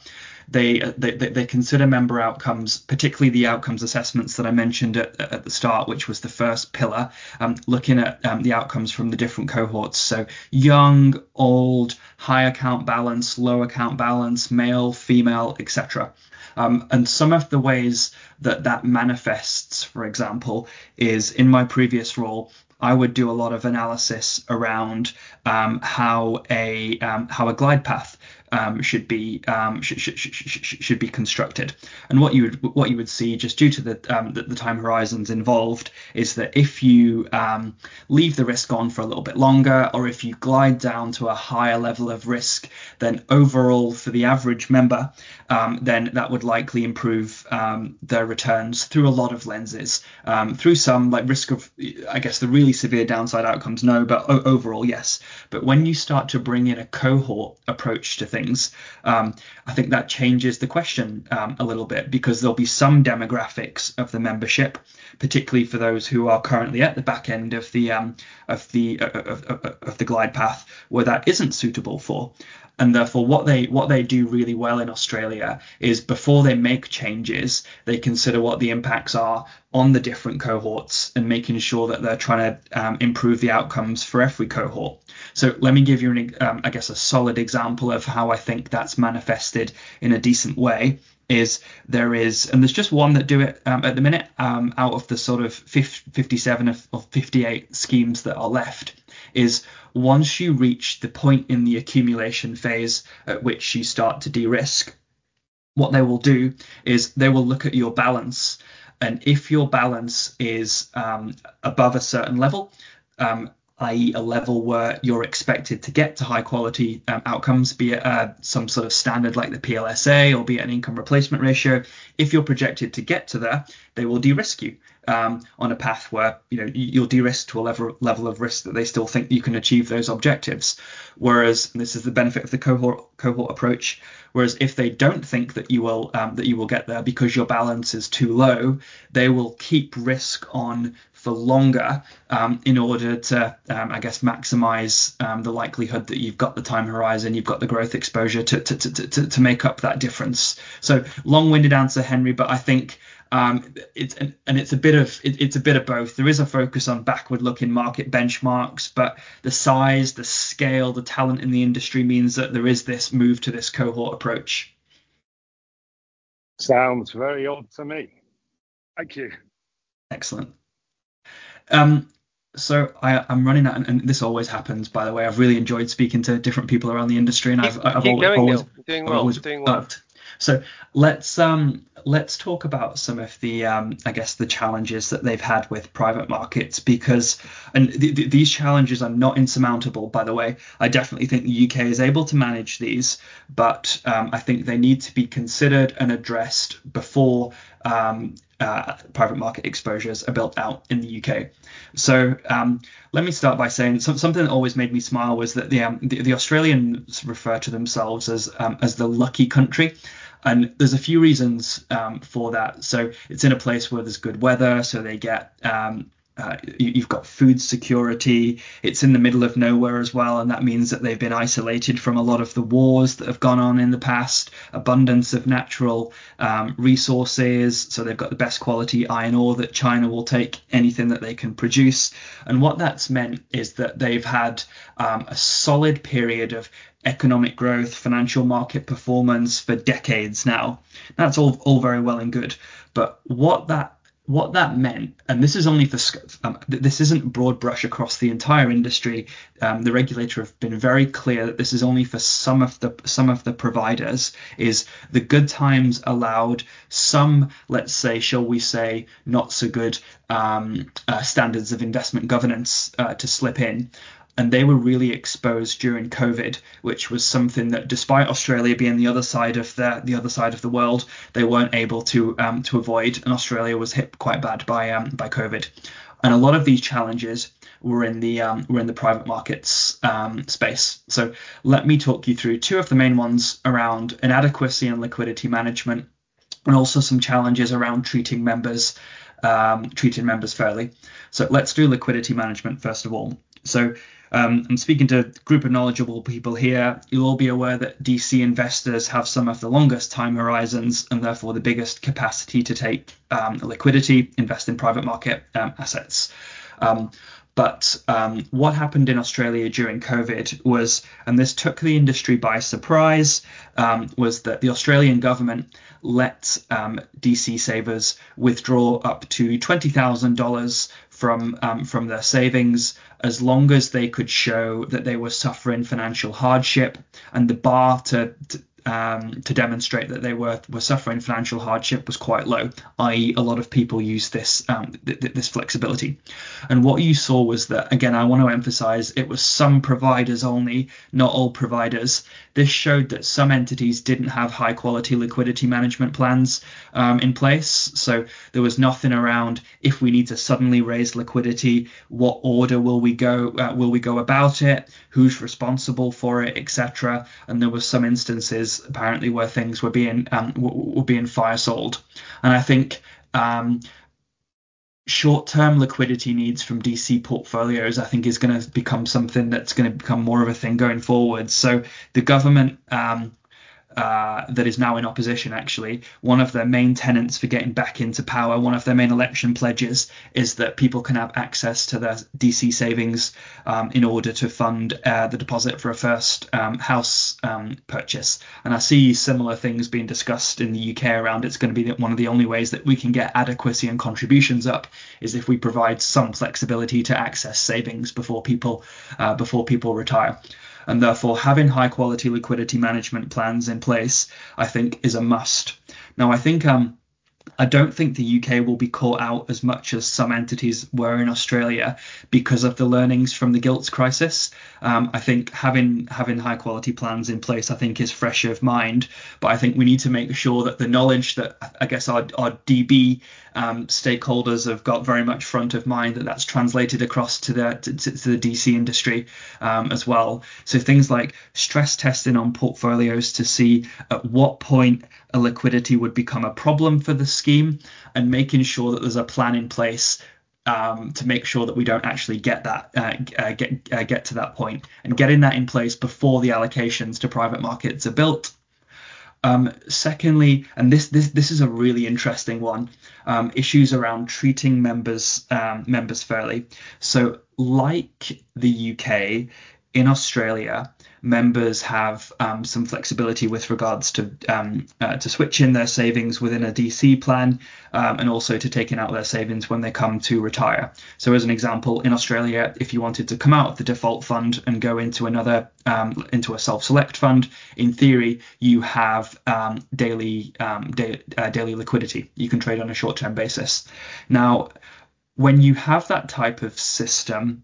B: they, they they consider member outcomes, particularly the outcomes assessments that I mentioned at, at the start, which was the first pillar, um, looking at um, the outcomes from the different cohorts. So young, old, high account balance, low account balance, male, female, et cetera. Um, and some of the ways that that manifests, for example, is in my previous role, I would do a lot of analysis around um, how a um, how a glide path um, should be um, should, should, should, should be constructed. And what you would what you would see, just due to the um, the, the time horizons involved, is that if you um, leave the risk on for a little bit longer, or if you glide down to a higher level of risk, then overall for the average member, um, then that would likely improve um, their returns through a lot of lenses. Um, through some, like risk of, I guess, the really severe downside outcomes, no, but o- overall, yes. But when you start to bring in a cohort approach to things, um, I think that changes the question um, a little bit, because there'll be some demographics of the membership, particularly for those who are currently at the back end of the um, of the uh, of, of, of the glide path, where that isn't suitable for. And therefore, what they what they do really well in Australia is, before they make changes, they consider what the impacts are on the different cohorts and making sure that they're trying to um, improve the outcomes for every cohort. So let me give you, an, um, I guess, a solid example of how I think that's manifested in a decent way. Is there is, and there's just one that do it um, at the minute, um, out of the sort of fifty-seven or fifty-eight schemes that are left, is once you reach the point in the accumulation phase at which you start to de-risk, what they will do is they will look at your balance. And if your balance is um, above a certain level, um, that is a level where you're expected to get to high quality um, outcomes, be it uh, some sort of standard like the P L S A or be it an income replacement ratio, if you're projected to get to there, they will de-risk you um, on a path where, you know, you'll de-risk to a level, level of risk that they still think you can achieve those objectives. Whereas, and this is the benefit of the cohort cohort approach, whereas if they don't think that you will um, that you will get there because your balance is too low, they will keep risk on for longer um, in order to, um, I guess, maximize um, the likelihood that you've got the time horizon, you've got the growth exposure to to to to, to make up that difference. So long-winded answer, Henry, but I think um, it's and, and it's a bit of it, it's a bit of both. There is a focus on backward-looking market benchmarks, but the size, the scale, the talent in the industry means that there is this move to this cohort approach.
G: Sounds very odd to me. Thank you.
B: Excellent. Um, so I, I'm running out, and, and this always happens, by the way. I've really enjoyed speaking to different people around the industry, and
A: Keep,
B: I've, I've
A: keep
B: always,
A: going,
B: always,
A: Neil. Doing
B: I've
A: well.
B: always
A: Doing well.
B: loved. So let's um let's talk about some of the um I guess the challenges that they've had with private markets, because and th- th- these challenges are not insurmountable, by the way. I definitely think the U K is able to manage these, but um, I think they need to be considered and addressed before um uh, private market exposures are built out in the U K. So um, let me start by saying some, something that always made me smile was that the um, the, the Australians refer to themselves as um, as the lucky country. And there's a few reasons um, for that. So it's in a place where there's good weather, so they get um, uh, you, you've got food security. It's in the middle of nowhere as well, and that means that they've been isolated from a lot of the wars that have gone on in the past. Abundance of natural um, resources, so they've got the best quality iron ore that China will take anything that they can produce. And what that's meant is that they've had um, a solid period of economic growth, financial market performance for decades now. That's all all very well and good, but what that what that meant, and this is only for um, this isn't broad brush across the entire industry. Um, the regulator have been very clear that this is only for some of the some of the providers. Is the good times allowed some, let's say, shall we say, not so good um, uh, standards of investment governance uh, to slip in. And they were really exposed during COVID, which was something that, despite Australia being the other side of the the other side of the world, they weren't able to um, to avoid. And Australia was hit quite bad by um, by COVID. And a lot of these challenges were in the um, were in the private markets um, space. So let me talk you through two of the main ones around inadequacy and liquidity management, and also some challenges around treating members um, treating members fairly. So let's do liquidity management first of all. So um, I'm speaking to a group of knowledgeable people here. You'll all be aware that D C investors have some of the longest time horizons and therefore the biggest capacity to take um, liquidity, invest in private market um, assets. Um, But um, what happened in Australia during COVID was, and this took the industry by surprise, um, was that the Australian government let um, D C savers withdraw up to twenty thousand dollars from um, from their savings as long as they could show that they were suffering financial hardship, and the bar to, to Um, to demonstrate that they were were suffering financial hardship was quite low, that is a lot of people use this um, th- th- this flexibility. And what you saw was that, again, I want to emphasize, it was some providers only, not all providers. This showed that some entities didn't have high quality liquidity management plans um, in place. So there was nothing around, if we need to suddenly raise liquidity, what order will we go uh, will we go about it, who's responsible for it, et cetera. And there were some instances apparently where things were being um, were being fire sold. And I think um, short-term liquidity needs from D C portfolios, I think, is going to become something that's going to become more of a thing going forward. So the government um, uh, that is now in opposition, actually, one of their main tenets for getting back into power, one of their main election pledges, is that people can have access to their D C savings um, in order to fund uh, the deposit for a first um, house um, purchase. And I see similar things being discussed in the U K around. It's going to be one of the only ways that we can get adequacy and contributions up is if we provide some flexibility to access savings before people uh, before people retire. And therefore, having high quality liquidity management plans in place, I think, is a must. Now, I think um, I don't think the U K will be caught out as much as some entities were in Australia because of the learnings from the gilts crisis. Um, I think having having high quality plans in place, I think, is fresh of mind. But I think we need to make sure that the knowledge that I guess our, our D B um, stakeholders have got very much front of mind, that that's translated across to the to, to the D C industry um, as well. So things like stress testing on portfolios to see at what point a liquidity would become a problem for the scheme, and making sure that there's a plan in place um, to make sure that we don't actually get that uh, uh, get uh, get to that point, and getting that in place before the allocations to private markets are built. Um, secondly, and this this this is a really interesting one, um, issues around treating members um, members fairly. So, like the U K, in Australia, members have um, some flexibility with regards to um, uh, to switching their savings within a D C plan, um, and also to taking out their savings when they come to retire. So as an example, in Australia, if you wanted to come out of the default fund and go into another um, into a self-select fund, in theory, you have um, daily um, da- uh, daily liquidity. You can trade on a short-term basis. Now, when you have that type of system,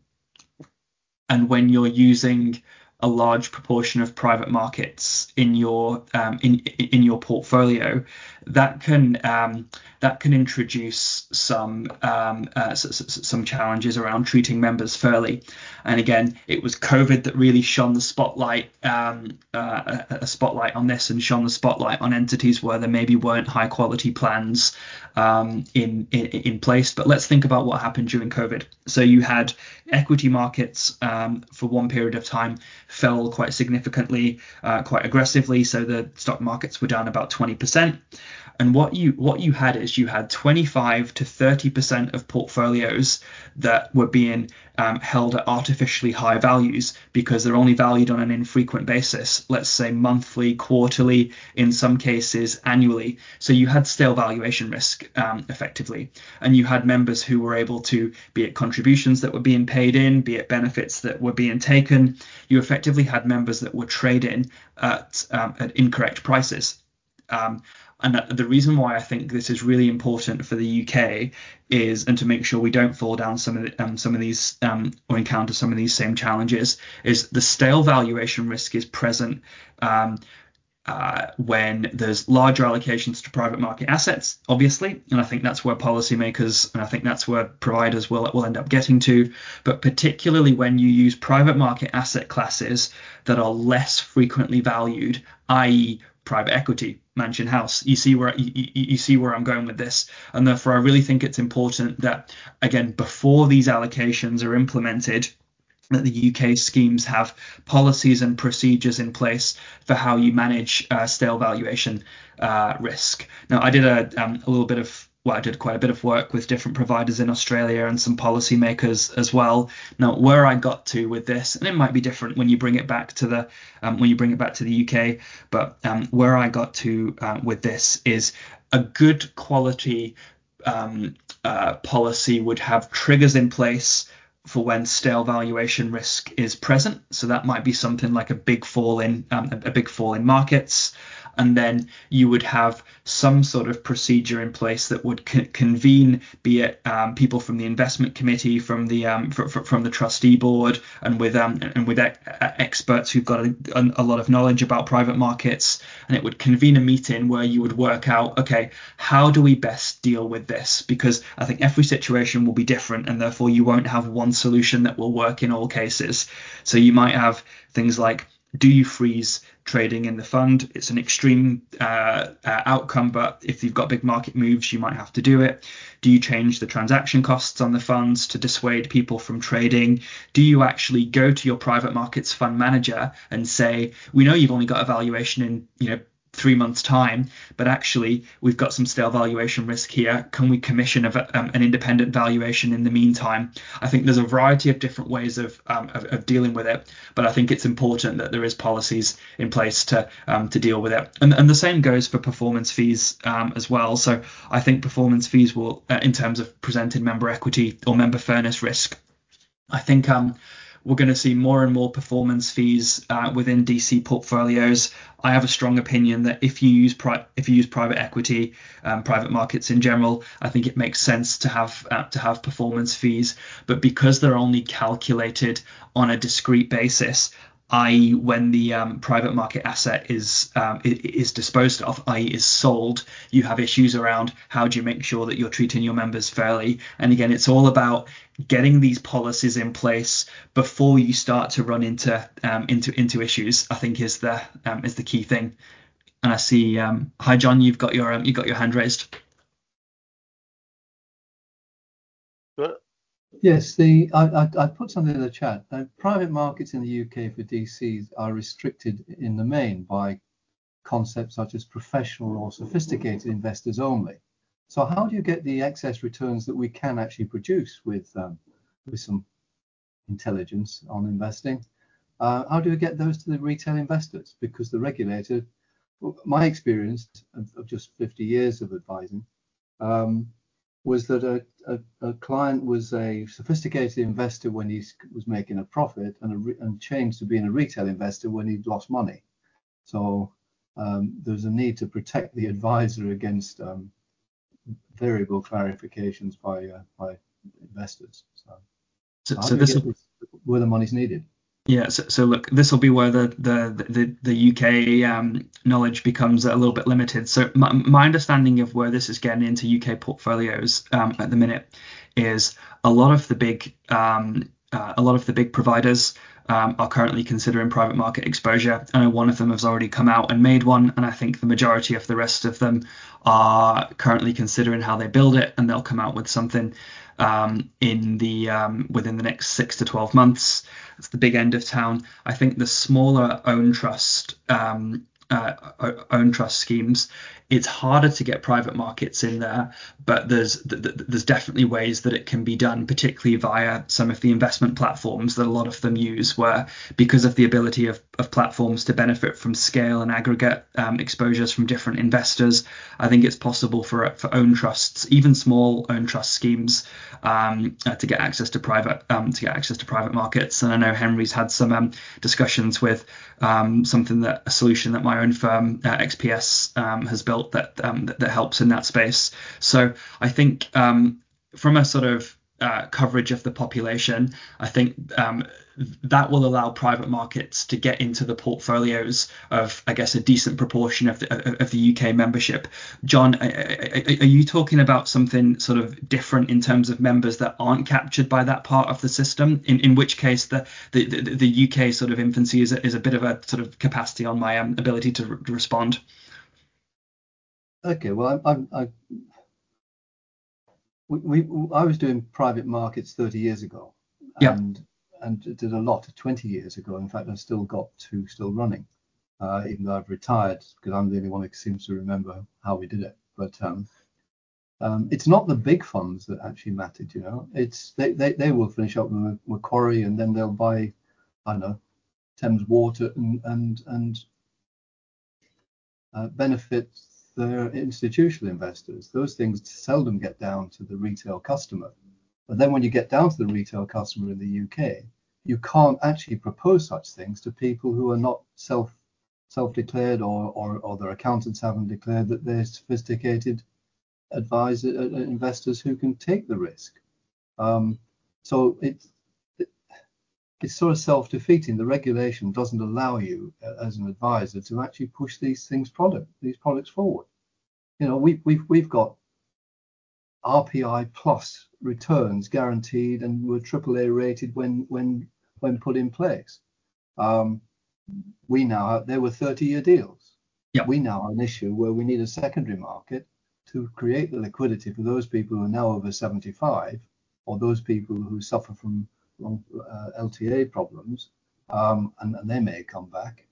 B: and when you're using a large proportion of private markets in your um, in in your portfolio, that can um, that can introduce some um, uh, some challenges around treating members fairly. And again, it was COVID that really shone the spotlight um, uh, a spotlight on this, and shone the spotlight on entities where there maybe weren't high quality plans um, in, in in place. But let's think about what happened during COVID. So you had equity markets um, for one period of time fell quite significantly, uh, quite aggressively. So the stock markets were down about twenty percent. And what you what you had is you had twenty-five to thirty percent of portfolios that were being um, held at artificially high values because they're only valued on an infrequent basis, let's say monthly, quarterly, in some cases annually. So you had stale valuation risk um, effectively. And you had members who were able to, be it contributions that were being paid in, be it benefits that were being taken, you effectively had members that were trading at, um, at incorrect prices. Um, And the reason why I think this is really important for the U K is, and to make sure we don't fall down some of the, um, some of these um, or encounter some of these same challenges, is the stale valuation risk is present um, uh, when there's larger allocations to private market assets, obviously, and I think that's where policymakers and I think that's where providers will will end up getting to. But particularly when you use private market asset classes that are less frequently valued, that is, private equity, Mansion House. You see where you, you, you see where I'm going with this, and therefore I really think it's important that, again, before these allocations are implemented, that the U K schemes have policies and procedures in place for how you manage uh, stale valuation uh, risk. Now, I did a, um, a little bit of, well, I did quite a bit of work with different providers in Australia and some policymakers as well. Now, where I got to with this, and it might be different when you bring it back to the um, when you bring it back to the U K, but um, where I got to uh, with this is a good quality um, uh, policy would have triggers in place for when stale valuation risk is present. So that might be something like a big fall in um, a big fall in markets, and then you would have some sort of procedure in place that would co- convene, be it um, people from the investment committee, from the um, fr- fr- from the trustee board, and with um, and with ex- experts who've got a, a lot of knowledge about private markets, and it would convene a meeting where you would work out, okay, how do we best deal with this? Because I think every situation will be different, and therefore you won't have one solution that will work in all cases. So you might have things like, do you freeze trading in the fund? It's an extreme uh, uh, outcome, but if you've got big market moves, you might have to do it. Do you change the transaction costs on the funds to dissuade people from trading? Do you actually go to your private markets fund manager and say, we know you've only got a valuation in, you know, three months time, but actually we've got some stale valuation risk here. Can we commission a, um, an independent valuation in the meantime? I think there's a variety of different ways of, um, of of dealing with it, but I think it's important that there is policies in place to um, to deal with it. And, and the same goes for performance fees um, as well. So I think performance fees will, uh, in terms of presenting member equity or member fairness risk, I think um, we're going to see more and more performance fees uh, within D C portfolios. I have a strong opinion that if you use pri- if you use private equity, um, private markets in general, I think it makes sense to have uh, to have performance fees. But because they're only calculated on a discrete basis, that is when the um, private market asset is um, is disposed of, that is is sold, you have issues around how do you make sure that you're treating your members fairly. And again, it's all about getting these policies in place before you start to run into um, into into issues, I think is the um, is the key thing. And I see, um, hi John, you've got your um, you've got your hand raised.
H: Yes, the I, I, I put something in the chat. Uh, private markets in the U K for D Cs are restricted in the main by concepts such as professional or sophisticated investors only. So how do you get the excess returns that we can actually produce with um, with some intelligence on investing? Uh, how do we get those to the retail investors? Because the regulator, my experience of, of just fifty years of advising, um, was that a, a, a client was a sophisticated investor when he was making a profit, and, a re, and changed to being a retail investor when he'd lost money. So um, there's a need to protect the advisor against um, variable clarifications by uh, by investors. So,
B: So,
H: how
B: so
H: do we
B: this
H: get this where the money's needed?
B: Yeah, so, so look, this will be where the the the, the U K um, knowledge becomes a little bit limited. So my, my understanding of where this is getting into U K portfolios um, at the minute is a lot of the big um, uh, a lot of the big providers um, are currently considering private market exposure. I know one of them has already come out and made one, and I think the majority of the rest of them are currently considering how they build it, and they'll come out with something um, in the um, within the next six to twelve months. It's the big end of town. I think the smaller own trust um, uh, own trust schemes, it's harder to get private markets in there, but there's there's definitely ways that it can be done, particularly via some of the investment platforms that a lot of them use, where because of the ability of, of platforms to benefit from scale and aggregate um, exposures from different investors, I think it's possible for for own trusts, even small own trust schemes, um, uh, to get access to private um, to get access to private markets. And I know Henry's had some um, discussions with um, something that a solution that my own firm uh, X P S um, has built that, um, that that helps in that space. So I think um, from a sort of uh, coverage of the population, I think um, that will allow private markets to get into the portfolios of, I guess, a decent proportion of the, of the U K membership. John, are, are you talking about something sort of different in terms of members that aren't captured by that part of the system? In in which case, the the, the, the U K sort of infancy is a, is a bit of a sort of capacity on my um, ability to, re- to respond.
H: Okay, well, I, I, I we, we I was doing private markets thirty years ago,
B: Yeah.
H: and and did a lot twenty years ago. In fact, I've still got two still running, uh, even though I've retired, because I'm the only one who seems to remember how we did it. But um, um, it's not the big funds that actually mattered, you know. It's they, they, they will finish up with Macquarie, and then they'll buy, I don't know, Thames Water and and and uh, benefit their institutional investors. Those things seldom get down to the retail customer. But then when you get down to the retail customer in the U K, you can't actually propose such things to people who are not self self-declared, or or, or their accountants haven't declared that they're sophisticated advisor uh, investors who can take the risk. Um, so it, it it's sort of self-defeating. The regulation doesn't allow you uh, as an advisor to actually push these things product these products forward. You know, we we've we've got R P I plus returns guaranteed, and were triple A rated when when when put in place. Um, we now have, there were thirty year deals.
B: Yeah.
H: We now have an issue where we need a secondary market to create the liquidity for those people who are now over seventy-five, or those people who suffer from long, uh, L T A problems, um, and, and they may come back.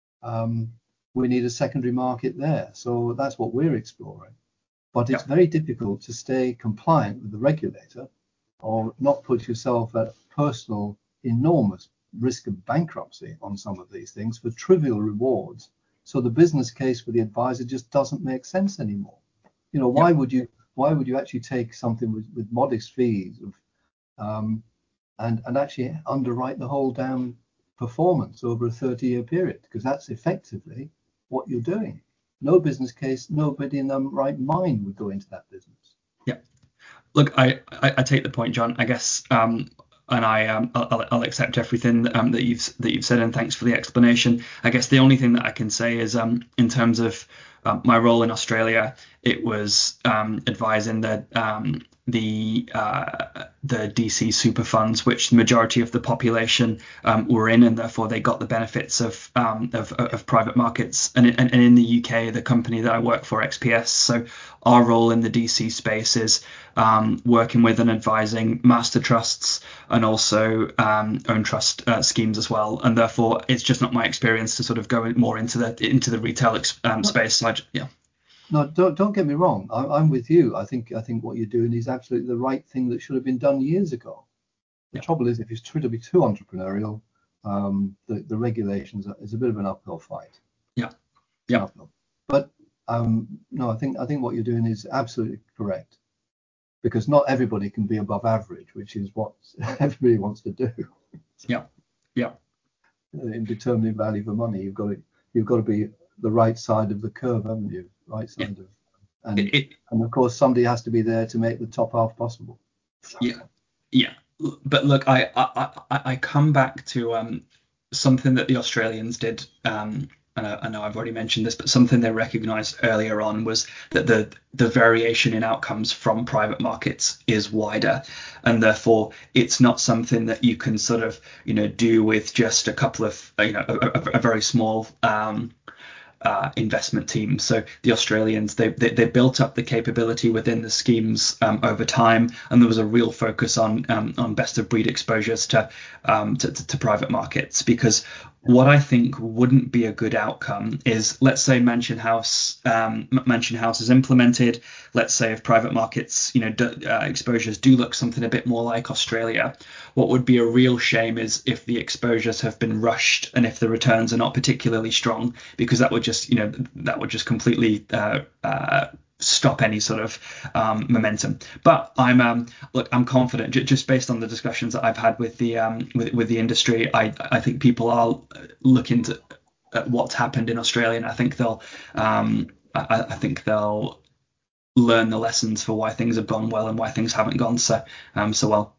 H: Um, we need a secondary market there. So that's what we're exploring. But it's
B: Yeah.
H: very difficult to stay compliant with the regulator, or not put yourself at personal enormous risk of bankruptcy on some of these things for trivial rewards. So the business case for the advisor just doesn't make sense anymore. You know, why
B: Yeah.
H: would you why would you actually take something with, with modest fees of, um, and and actually underwrite the whole damn performance over a thirty year period? Because that's effectively what you're doing. No business case, nobody in their right mind would go into that business.
B: Yeah. Look, I, I, I take the point, John. I guess, um, and I um, I'll, I'll accept everything um, that you've that you've said, and thanks for the explanation. I guess the only thing that I can say is, um, in terms of um, my role in Australia, it was um, advising the um, the uh, the D C super funds, which the majority of the population um, were in, and therefore they got the benefits of um, of, of private markets. And, and, and in the U K, the company that I work for, X P S, so our role in the D C space is um, working with and advising master trusts, and also um, own trust uh, schemes as well. And therefore, it's just not my experience to sort of go more into the into the retail um, space. So I, yeah.
H: No, don't don't get me wrong. I, I'm with you. I think I think what you're doing is absolutely the right thing that should have been done years ago. The
B: Yeah.
H: trouble is, if you try to be too entrepreneurial, um, the the regulations are, is a bit of an uphill fight.
B: Yeah.
H: It's
B: Yeah.
H: an uphill. But um, no, I think I think what you're doing is absolutely correct, because not everybody can be above average, which is what everybody wants to do.
B: Yeah. Yeah.
H: In determining value for money, you've got to you've got to be the right side of the curve, haven't you? Right side of, and
B: It, it,
H: and of course somebody has to be there to make the top half possible.
B: yeah. Yeah. But look, I I, I, I come back to um something that the Australians did. Um, and I, I know I've already mentioned this, but something they recognised earlier on was that the the variation in outcomes from private markets is wider, and therefore it's not something that you can sort of you know do with just a couple of you know a, a, a very small um, Uh, investment team. So the Australians, they, they they built up the capability within the schemes um, over time, and there was a real focus on um, on best of breed exposures to, um, to, to to private markets. Because what I think wouldn't be a good outcome is, let's say Mansion House um, Mansion House is implemented. Let's say if private markets, you know, do, uh, exposures do look something a bit more like Australia. What would be a real shame is if the exposures have been rushed and if the returns are not particularly strong, because that would just, you know, that would just completely uh, uh, stop any sort of um, momentum. But I'm um, look, I'm confident j- just based on the discussions that I've had with the um, with, with the industry. I I think people are looking to at what's happened in Australia, and I think they'll um, I, I think they'll learn the lessons for why things have gone well and why things haven't gone so um so well.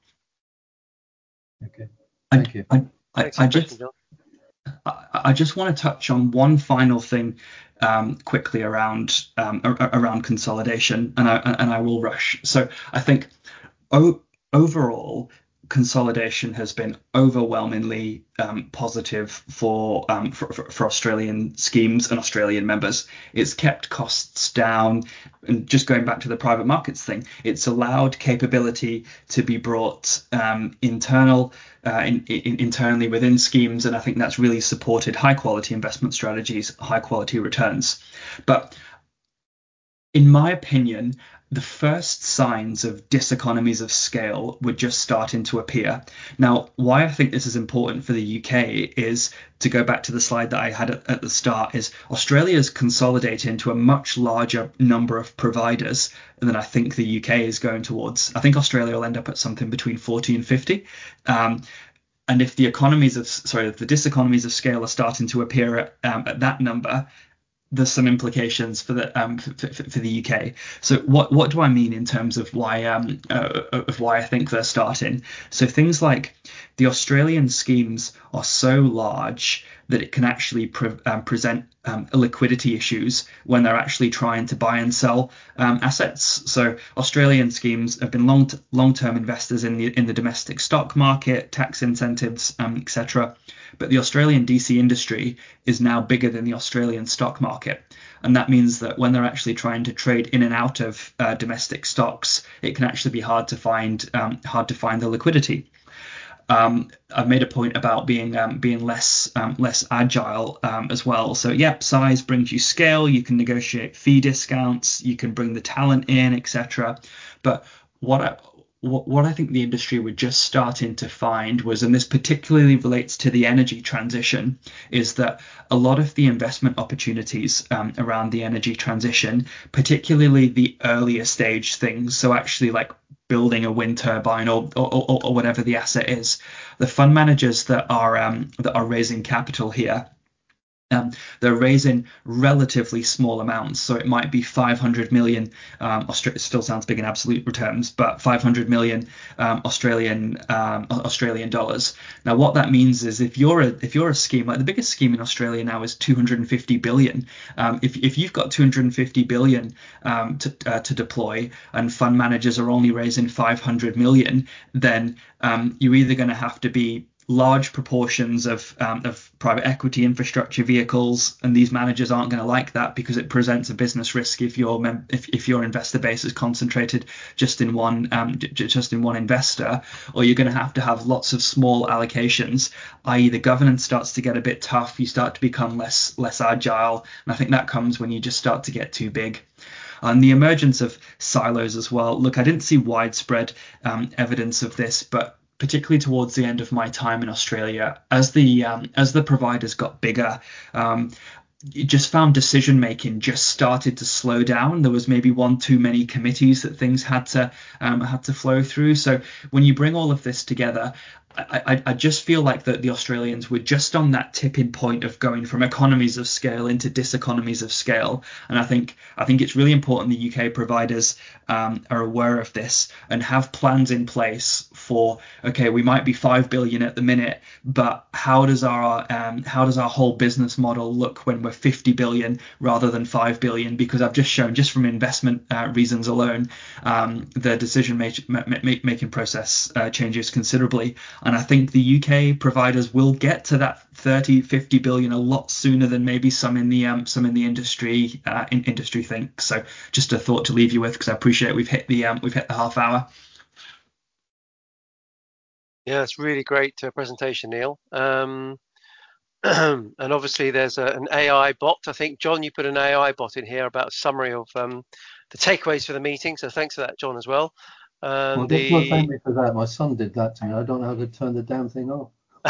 H: Okay, thank you.
B: I, I,
A: Thanks for
B: I
A: the question,
B: just
A: John.
B: I, I just want to touch on one final thing um, quickly around um, a- around consolidation, and I and I will rush. So I think o- overall consolidation has been overwhelmingly um, positive for, um, for, for for Australian schemes and Australian members. It's kept costs down, and just going back to the private markets thing, it's allowed capability to be brought um, internal uh, in, in, internally within schemes, and I think that's really supported high quality investment strategies, high quality returns. But in my opinion, the first signs of diseconomies of scale were just starting to appear. Now, why I think this is important for the U K is, to go back to the slide that I had at, at the start, is Australia's consolidating into a much larger number of providers than I think the U K is going towards. I think Australia will end up at something between forty and fifty. Um, and if the economies of, sorry, if the diseconomies of scale are starting to appear at, um, at that number, there's some implications for the um for, for, for the U K. So what what do I mean in terms of why um uh, of why I think they're starting? So things like the Australian schemes are so large that it can actually pre- um, present um, liquidity issues when they're actually trying to buy and sell um, assets. So Australian schemes have been long t- long-term investors in the in the domestic stock market, tax incentives, um, et cetera. But the Australian D C industry is now bigger than the Australian stock market. And that means that when they're actually trying to trade in and out of uh, domestic stocks, it can actually be hard to find um, hard to find the liquidity. Um, I've made a point about being um, being less um, less agile um, as well. So yep, size brings you scale. You can negotiate fee discounts. You can bring the talent in, et cetera. But what I, what, what I think the industry were just starting to find was, and this particularly relates to the energy transition, is that a lot of the investment opportunities um, around the energy transition, particularly the earlier stage things, so actually like building a wind turbine or, or, or, or whatever the asset is, the fund managers that are um, that are raising capital here, Um, they're raising relatively small amounts, so it might be five hundred million. Um, Austra- it still sounds big in absolute terms, but five hundred million um, Australian um, Australian dollars. Now, what that means is if you're a if you're a scheme, like the biggest scheme in Australia now is two hundred fifty billion. Um, if if you've got two hundred fifty billion um, to uh, to deploy, and fund managers are only raising five hundred million, then um, you're either going to have to be large proportions of um, of private equity infrastructure vehicles, and these managers aren't going to like that because it presents a business risk if your mem- if, if your investor base is concentrated just in one um, j- just in one investor, or you're going to have to have lots of small allocations, that is the governance starts to get a bit tough. You start to become less less agile, and I think that comes when you just start to get too big. And the emergence of silos as well. Look, I didn't see widespread um, evidence of this, but particularly towards the end of my time in Australia, as the um, as the providers got bigger, um, you just found decision making just started to slow down. There was maybe one too many committees that things had to um, had to flow through. So when you bring all of this together, I, I, I just feel like that the Australians were just on that tipping point of going from economies of scale into diseconomies of scale. And I think I think it's really important the U K providers um, are aware of this and have plans in place for, okay, we might be five billion at the minute, but how does our um, how does our whole business model look when we're fifty billion rather than five billion? Because I've just shown, just from investment uh, reasons alone, um, the decision make, make, making process uh, changes considerably. And I think the U K providers will get to that thirty, fifty billion a lot sooner than maybe some in the um, some in the industry uh, in industry think. So just a thought to leave you with, because I appreciate we've hit the um, we've hit the half hour.
A: Yeah, it's really great uh, presentation, Neil. Um, and obviously there's a, an A I bot. I think, John, you put an A I bot in here about a summary of um, the takeaways for the meeting. So thanks for that, John, as well. Um,
H: well,
A: the...
H: don't thank me for that. My son did that to me. I don't know how to turn the damn thing off.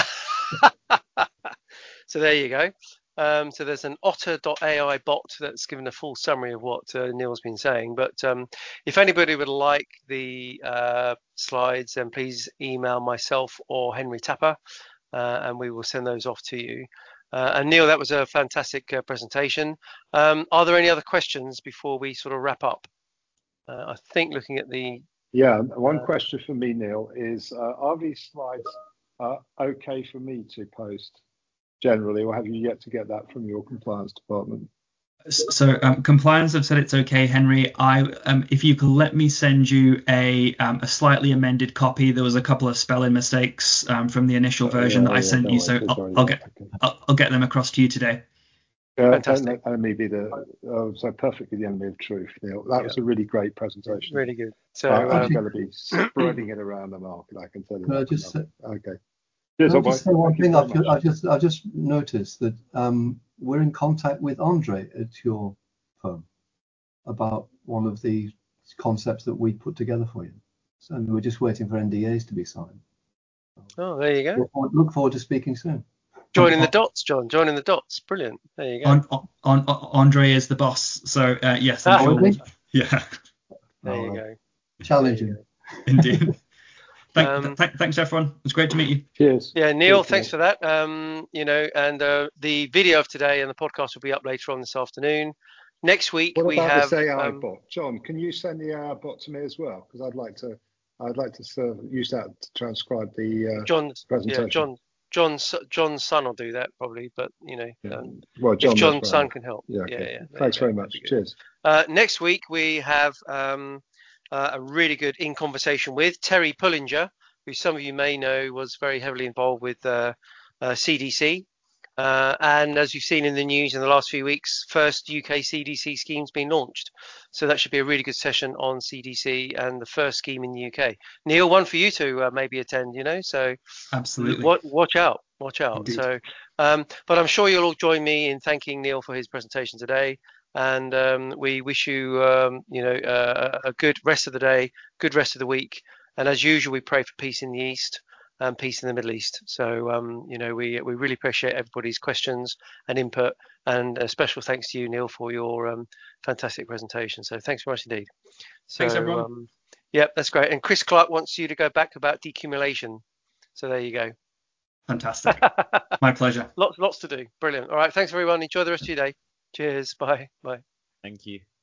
A: So there you go. Um, so there's an otter dot A I bot that's given a full summary of what uh, Neil's been saying. But um, if anybody would like the uh, slides, then please email myself or Henry Tapper, uh, and we will send those off to you. Uh, and Neil, that was a fantastic uh, presentation. Um, are there any other questions before we sort of wrap up? Uh, I think looking at the...
G: Yeah, one
A: uh,
G: question for me, Neil, is uh, are these slides uh, okay for me to post generally, or have you yet to get that from your compliance department?
B: So um, compliance have said it's okay, Henry. I um, if you could let me send you a um, a slightly amended copy. There was a couple of spelling mistakes um, from the initial version
I: yeah,
B: that I
I: yeah,
B: sent
I: don't
B: you,
I: worry,
B: so
I: don't
B: I'll,
I: worry,
B: I'll
I: yeah,
B: get
I: okay.
B: I'll, I'll get them across to you today.
I: Yeah, don't
A: Fantastic.
I: let enemy be the oh, so perfectly the enemy of truth, Neil. That
A: Yeah.
I: was a really great presentation.
A: Really good. So
I: I, I'm
A: um,
I: going to be spreading it around the market. I can tell you
H: Could I
I: that.
H: just say,
I: Okay. Cheers,
H: could I
I: all
H: just
I: right.
H: say one
I: Thank you
H: thing?
I: very
H: I've just,
I: much.
H: I've just I've just noticed that um, we're in contact with Andre at your firm about one of the concepts that we put together for you. So we're just waiting for N D As to be signed.
A: oh, there you go.
H: Look forward, look forward to speaking soon.
A: Joining the
B: On-
A: dots, John. Joining the dots. Brilliant. There you go.
B: On, on, on, Andre is the boss, so uh, yes, I'm
A: Ah,
B: sure.
H: Andre?
B: Yeah,
A: There you
H: Oh,
A: go.
H: challenging.
B: indeed. Thank,
A: Um,
B: th- thanks everyone. It's great to meet you.
I: Cheers.
A: Yeah, Neil,
I: Cheers,
A: thanks for that. Um, you know, and uh, the video of today and the podcast will be up later on this afternoon. Next week
I: What
A: we
I: about
A: have
I: this A I
A: um,
I: bot, John? Can you send the A I bot to me as well? Because I'd like to, I'd like to serve, use that to transcribe the uh,
A: John.
I: presentation.
A: Yeah, John. John's John's son will do that probably, but you know,
I: Yeah.
A: um,
I: Well, John
A: if
I: knows
A: John's
I: where I
A: son
I: live.
A: can help.
I: Yeah.
A: Yeah,
I: Okay.
A: yeah. there
I: Thanks
A: you go.
I: very much.
A: That'd be good.
I: Cheers.
A: Uh, next week we have um, uh, a really good in conversation with Terry Pullinger, who some of you may know was very heavily involved with uh, uh, C D C. Uh, and as you've seen in the news in the last few weeks, first U K C D C scheme's been launched. So that should be a really good session on C D C and the first scheme in the U K. Neil, one for you to uh, maybe attend, you know, so
B: Absolutely.
A: watch, watch out, watch out.
B: Indeed.
A: So, um, but I'm sure you'll all join me in thanking Neil for his presentation today. And um, we wish you, um, you know, uh, a good rest of the day, good rest of the week. And as usual, we pray for peace in the East and peace in the Middle East. So, um, you know, we we really appreciate everybody's questions and input. And a special thanks to you, Neil, for your um, fantastic presentation. So thanks very much indeed. So,
B: Thanks, everyone.
A: Um, yeah, that's great. And Chris Clark wants you to go back about decumulation. So there you go.
B: Fantastic. My pleasure.
A: Lots, lots to do. Brilliant. All right. Thanks, everyone. Enjoy the rest of your day. Cheers. Bye. Bye.
D: Thank you.